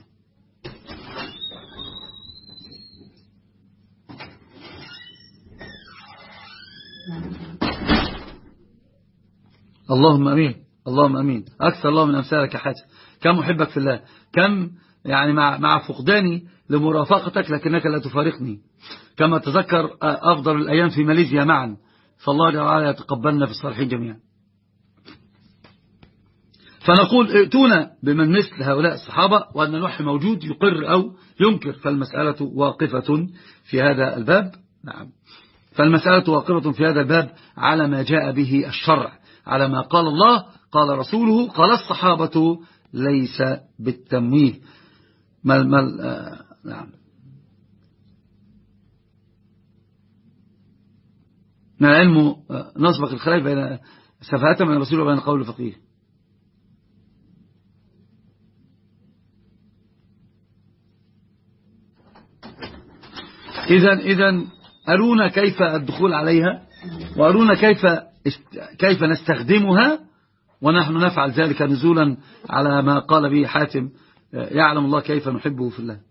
اللهم أمين اللهم أمين. أكثر الله من أمثالك يا حاتم، كم أحبك في الله، كم يعني مع مع فقداني لمرافقتك لكنك لا تفارقني. كما تذكر أفضل الأيام في ماليزيا معا، فالله جل وعلا يتقبلنا في الصالحين جميعا. فنقول ائتونا بمن مثل هؤلاء الصحابة، وأن الوحي موجود يقر أو ينكر، فالمسألة واقفة في هذا الباب. نعم، فالمسألة واقفة في هذا الباب على ما جاء به الشرع، على ما قال الله قال رسوله قال الصحابة، ليس بالتمويه. مل مل آه نعم. ما العلم نسبق الخلاف بين سفاهة من الرسول وبين قول الفقيه. إذن إذن أرونا كيف الدخول عليها، وأرونا كيف كيف نستخدمها، ونحن نفعل ذلك نزولا على ما قال به حاتم، يعلم الله كيف نحبه في الله.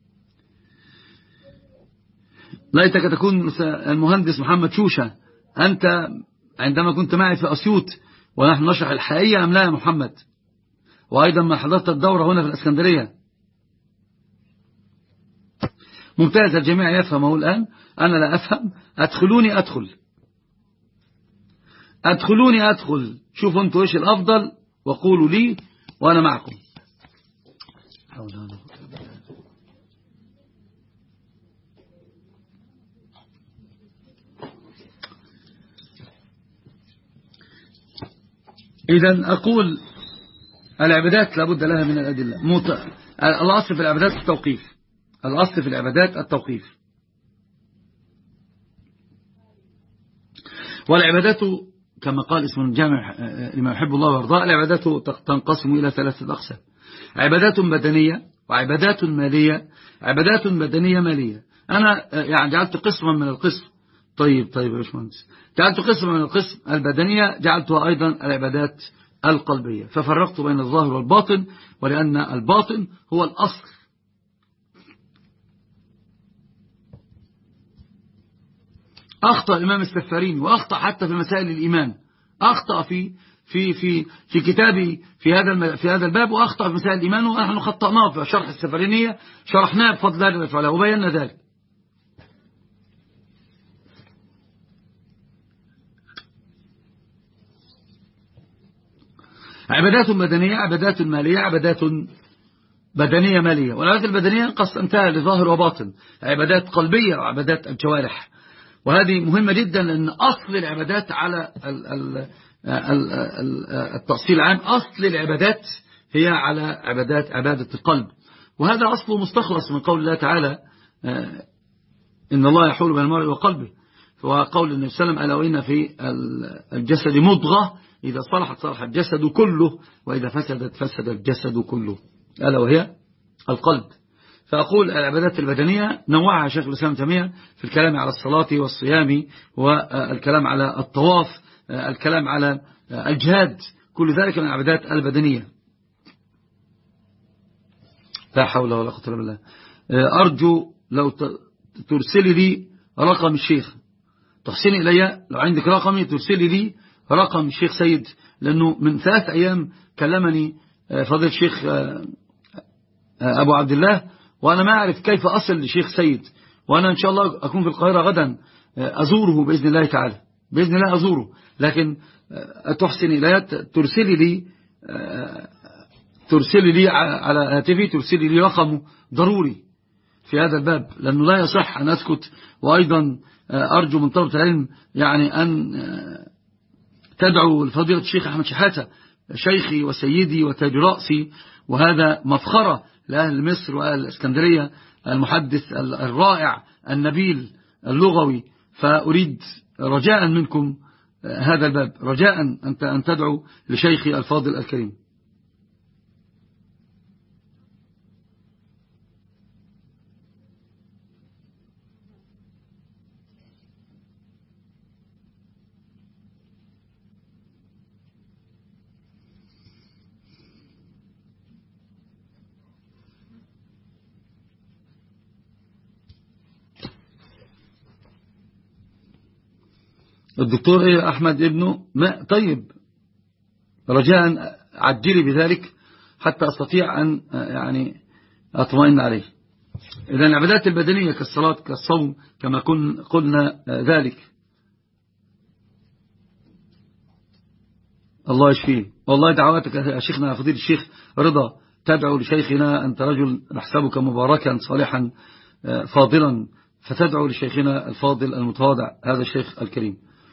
ليتك تكون المهندس محمد شوشة، أنت عندما كنت معي في أسيوط ونحن نشرح الحقيقة أم لا يا محمد، وأيضا ما حضرت الدورة هنا في الإسكندرية. ممتاز، الجميع يفهمه الآن، أنا لا أفهم. أدخلوني أدخل أدخلوني أدخل شوفوا أنتوا إيش الأفضل وقولوا لي وأنا معكم. إذن أقول العبادات لابد لها من الأدلة. الأصل في العبادات التوقيف، الأصل في العبادات التوقيف. والعبادات كما قال اسم الجامع لما يحب الله ويرضاه، العبادات تنقسم إلى ثلاثة أقسام: عبادات بدنية، وعبادات مالية. عبادات بدنية مالية، أنا يعني جعلت قسما من القسم. طيب طيب يا باشمهندس، جعلت قسما من القسم البدنية، جعلتها أيضا العبادات القلبية، ففرقت بين الظاهر والباطن، ولأن الباطن هو الأصل. أخطأ الإمام السفاريني، وأخطأ حتى في مسائل الإيمان، أخطأ في في في في كتابي في هذا في هذا الباب، وأخطأ في مسائل الإيمان، ونحن خطأناه في شرح السفارينية، شرحناه بفضل الله تعالى وبينا ذلك. عبادات بدنية، عبادات مالية، عبادات بدنية مالية. والعبادات البدنية قسمتها لظاهر وباطن، عبادات قلبية وعبادات الجوارح. وهذه مهمة جدا، لأن أصل العبادات على التأصيل العام، أصل العبادات هي على عبادات عبادة القلب، وهذا أصله مستخلص من قول الله تعالى: إن الله يحول بين المرء وقلبه. وقول النبي صلى الله عليه وسلم: ألا وإن في الجسد مضغة إذا صلحت صلح الجسد كله، وإذا فسدت فسد الجسد كله، ألا وهي القلب. فأقول العبادات البدنية نوعها شيخ الإسلام تيمية في الكلام على الصلاة والصيام، والكلام على الطواف، الكلام على الجهاد، كل ذلك من العبادات البدنية. لا حول ولا قوة إلا بالله. أرجو لو ترسلي لي رقم الشيخ، تحسني إلي لو عندك رقمي، ترسلي لي رقم الشيخ سيد، لأنه من ثلاث أيام كلمني فضيلة الشيخ أبو عبد الله، وأنا ما أعرف كيف أصل لشيخ سيد، وأنا إن شاء الله أكون في القاهرة غدا أزوره بإذن الله تعالى، بإذن الله أزوره، لكن تحسن إلي ترسلي لي ترسلي لي على هاتفي، ترسلي لي رقمه ضروري في هذا الباب، لأنه لا يصح أن أسكت. وأيضا أرجو من طلبة العلم يعني أن تدعو لفضيلة الشيخ أحمد شحاتة شيخي وسيدي وتاج رأسي، وهذا مفخرة لأهل مصر وأهل الإسكندرية، المحدث الرائع النبيل اللغوي. فأريد رجاء منكم هذا الباب، رجاء أن تدعو لشيخي الفاضل الكريم. الدكتور إيه أحمد ابنه ما طيب، رجاء عجلي بذلك حتى أستطيع أن يعني أطمئن عليه. إذن العبادات البدنية كالصلاة كالصوم كما قلنا ذلك. الله يشفيه. والله دعواتك يا شيخنا فضيل الشيخ رضا، تدعو لشيخنا، أنت رجل نحسبك مباركا صالحا فاضلا، فتدعو لشيخنا الفاضل المتواضع هذا الشيخ الكريم.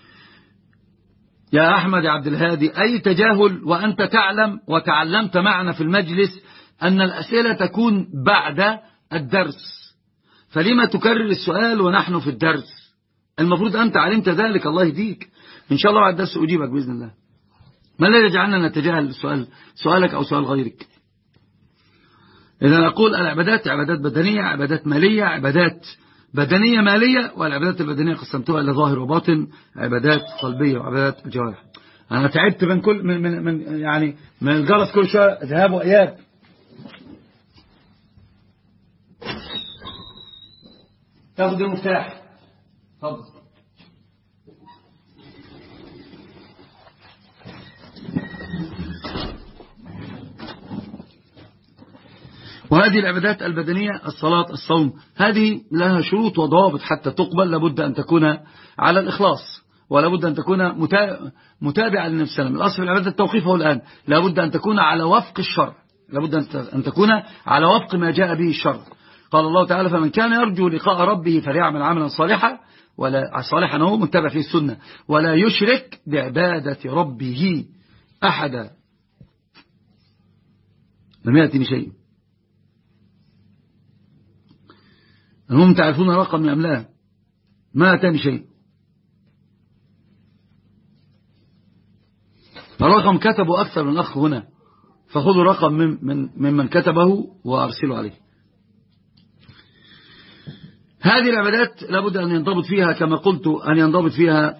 يا أحمد يا عبد الهادي، أي تجاهل وأنت تعلم وتعلمت معنا في المجلس أن الأسئلة تكون بعد الدرس، فلما تكرر السؤال ونحن في الدرس؟ المفروض أنت علمت ذلك، الله يهديك. إن شاء الله بعد الدرس أجيبك بإذن الله. ما الذي يجعلنا نتجاهل السؤال، سؤالك أو سؤال غيرك؟ إذا أقول العبادات عبادات بدنية، عبادات مالية، عبادات بدنية مالية، والعبادات البدنية قسمتها إلى ظاهر وباطن، عبادات قلبية وعبادات الجوارح. أنا تعبت من كل من من من يعني من الجرس كل شوية ذهاب وإياب. تاخد المفتاح، تفضل. وهذه العبادات البدنية الصلاة الصوم هذه لها شروط وضوابط حتى تقبل. لابد أن تكون على الإخلاص، ولابد أن تكون متابعة للنبي صلى الله عليه وسلم. الأصل في العبادة التوقيف هو الآن، لابد أن تكون على وفق الشرع، لابد أن تكون على وفق ما جاء به الشرع. قال الله تعالى: فمن كان يرجو لقاء ربه فليعمل عملا صالحا، ولا صالحا هو متبع فيه السنة، ولا يشرك بعبادة ربه أحدا. لم يأتني شيء. المهم تعرفون رقم أم لا؟ ما أتاني شيء. الرقم كتبه أكثر من أخ هنا، فخذوا رقم من من ممن كتبه وأرسلوا عليه. هذه العبادات لابد أن ينضبط فيها كما قلت، أن ينضبط فيها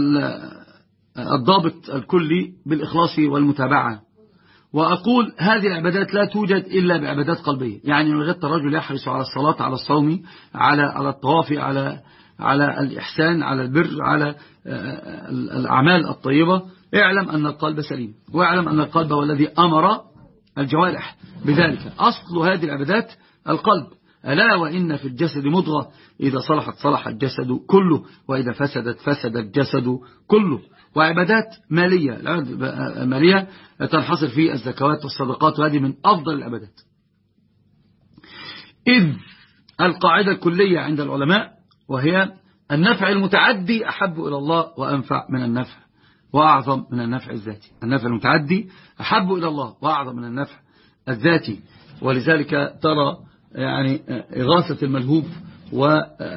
الضابط الكلي بالإخلاص والمتابعة. وأقول هذه العبادات لا توجد إلا بعبادات قلبية، يعني لغاية الرجل يحرص على الصلاة، على الصوم، على على الطواف، على على الإحسان، على البر، على الأعمال الطيبة، اعلم أن القلب سليم، واعلم أن القلب هو الذي أمر الجوارح بذلك. أصل هذه العبادات القلب. ألا وإن في الجسد مضغة إذا صلحت صلح الجسد كله، وإذا فسدت فسد الجسد كله. وعبادات مالية، مالية تنحصر في الزكوات والصدقات، وهذه من أفضل العبادات. إذ القاعدة الكلية عند العلماء وهي النفع المتعدي أحب إلى الله وأنفع من النفع وأعظم من النفع الذاتي. النفع المتعدي أحب إلى الله وأعظم من النفع الذاتي. ولذلك ترى يعني إغاثة الملهوف و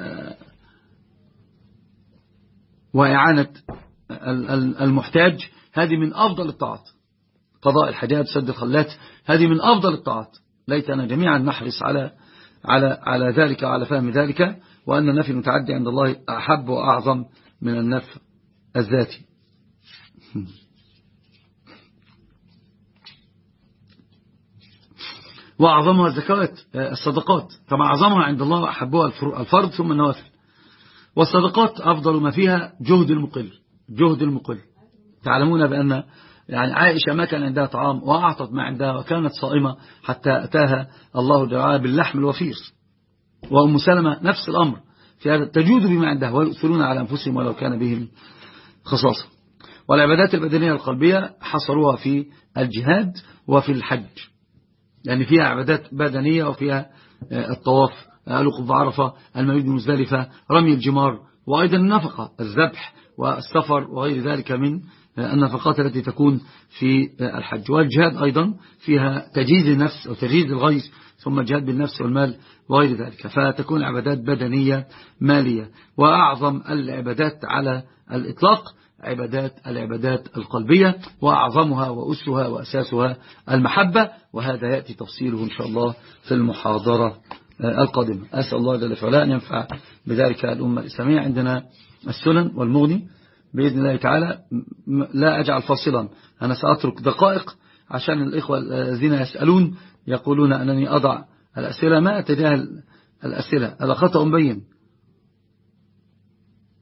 وإعانة المحتاج هذه من أفضل الطاعات. قضاء الحاجات، سد الخلات، هذه من أفضل الطاعات. ليتنا جميعا نحرص على على على ذلك وعلى فهم ذلك، وأن النفع المتعدي عند الله أحب وأعظم من النفع الذاتي. وأعظمها الزكوات الصدقات، طبعا أعظمها عند الله أحبها الفرض ثم النوافل. والصدقات أفضل ما فيها جهد المقل، جهد المقل. تعلمون بأن يعني عائشة ما كان عندها طعام وأعطت ما عندها، وكانت صائمة حتى أتاها الله تعالى باللحم الوفير، وأم سلمة نفس الأمر في هذا، تجود بما عندها ويؤثرون على أنفسهم ولو كان بهم خصاصة. والعبادات البدنية القلبية حصروها في الجهاد وفي الحج، يعني فيها عبادات بدنية وفيها الطواف، الوقوف بعرفة، المبيت بمزدلفة، رمي الجمار، وأيضا النفقة، الذبح والسفر وغير ذلك من النفقات التي تكون في الحج. والجهاد أيضا فيها تجهيز النفس أو تجهيز الغيظ، ثم الجهاد بالنفس والمال وغير ذلك، فتكون عبادات بدنية مالية. وأعظم العبادات على الإطلاق عبادات العبادات القلبية، وأعظمها وأسها وأساسها المحبة، وهذا يأتي تفصيله إن شاء الله في المحاضرة القادمة. أسأل الله جل وعلا أن ينفع بذلك الأمة الإسلامية. عندنا السنن والمغني بإذن الله تعالى، لا أجعل فاصلا، أنا سأترك دقائق عشان الإخوة الذين يسألون يقولون أنني أضع الأسئلة، ما أتجاهل الأسئلة، هذا خطأ مبين.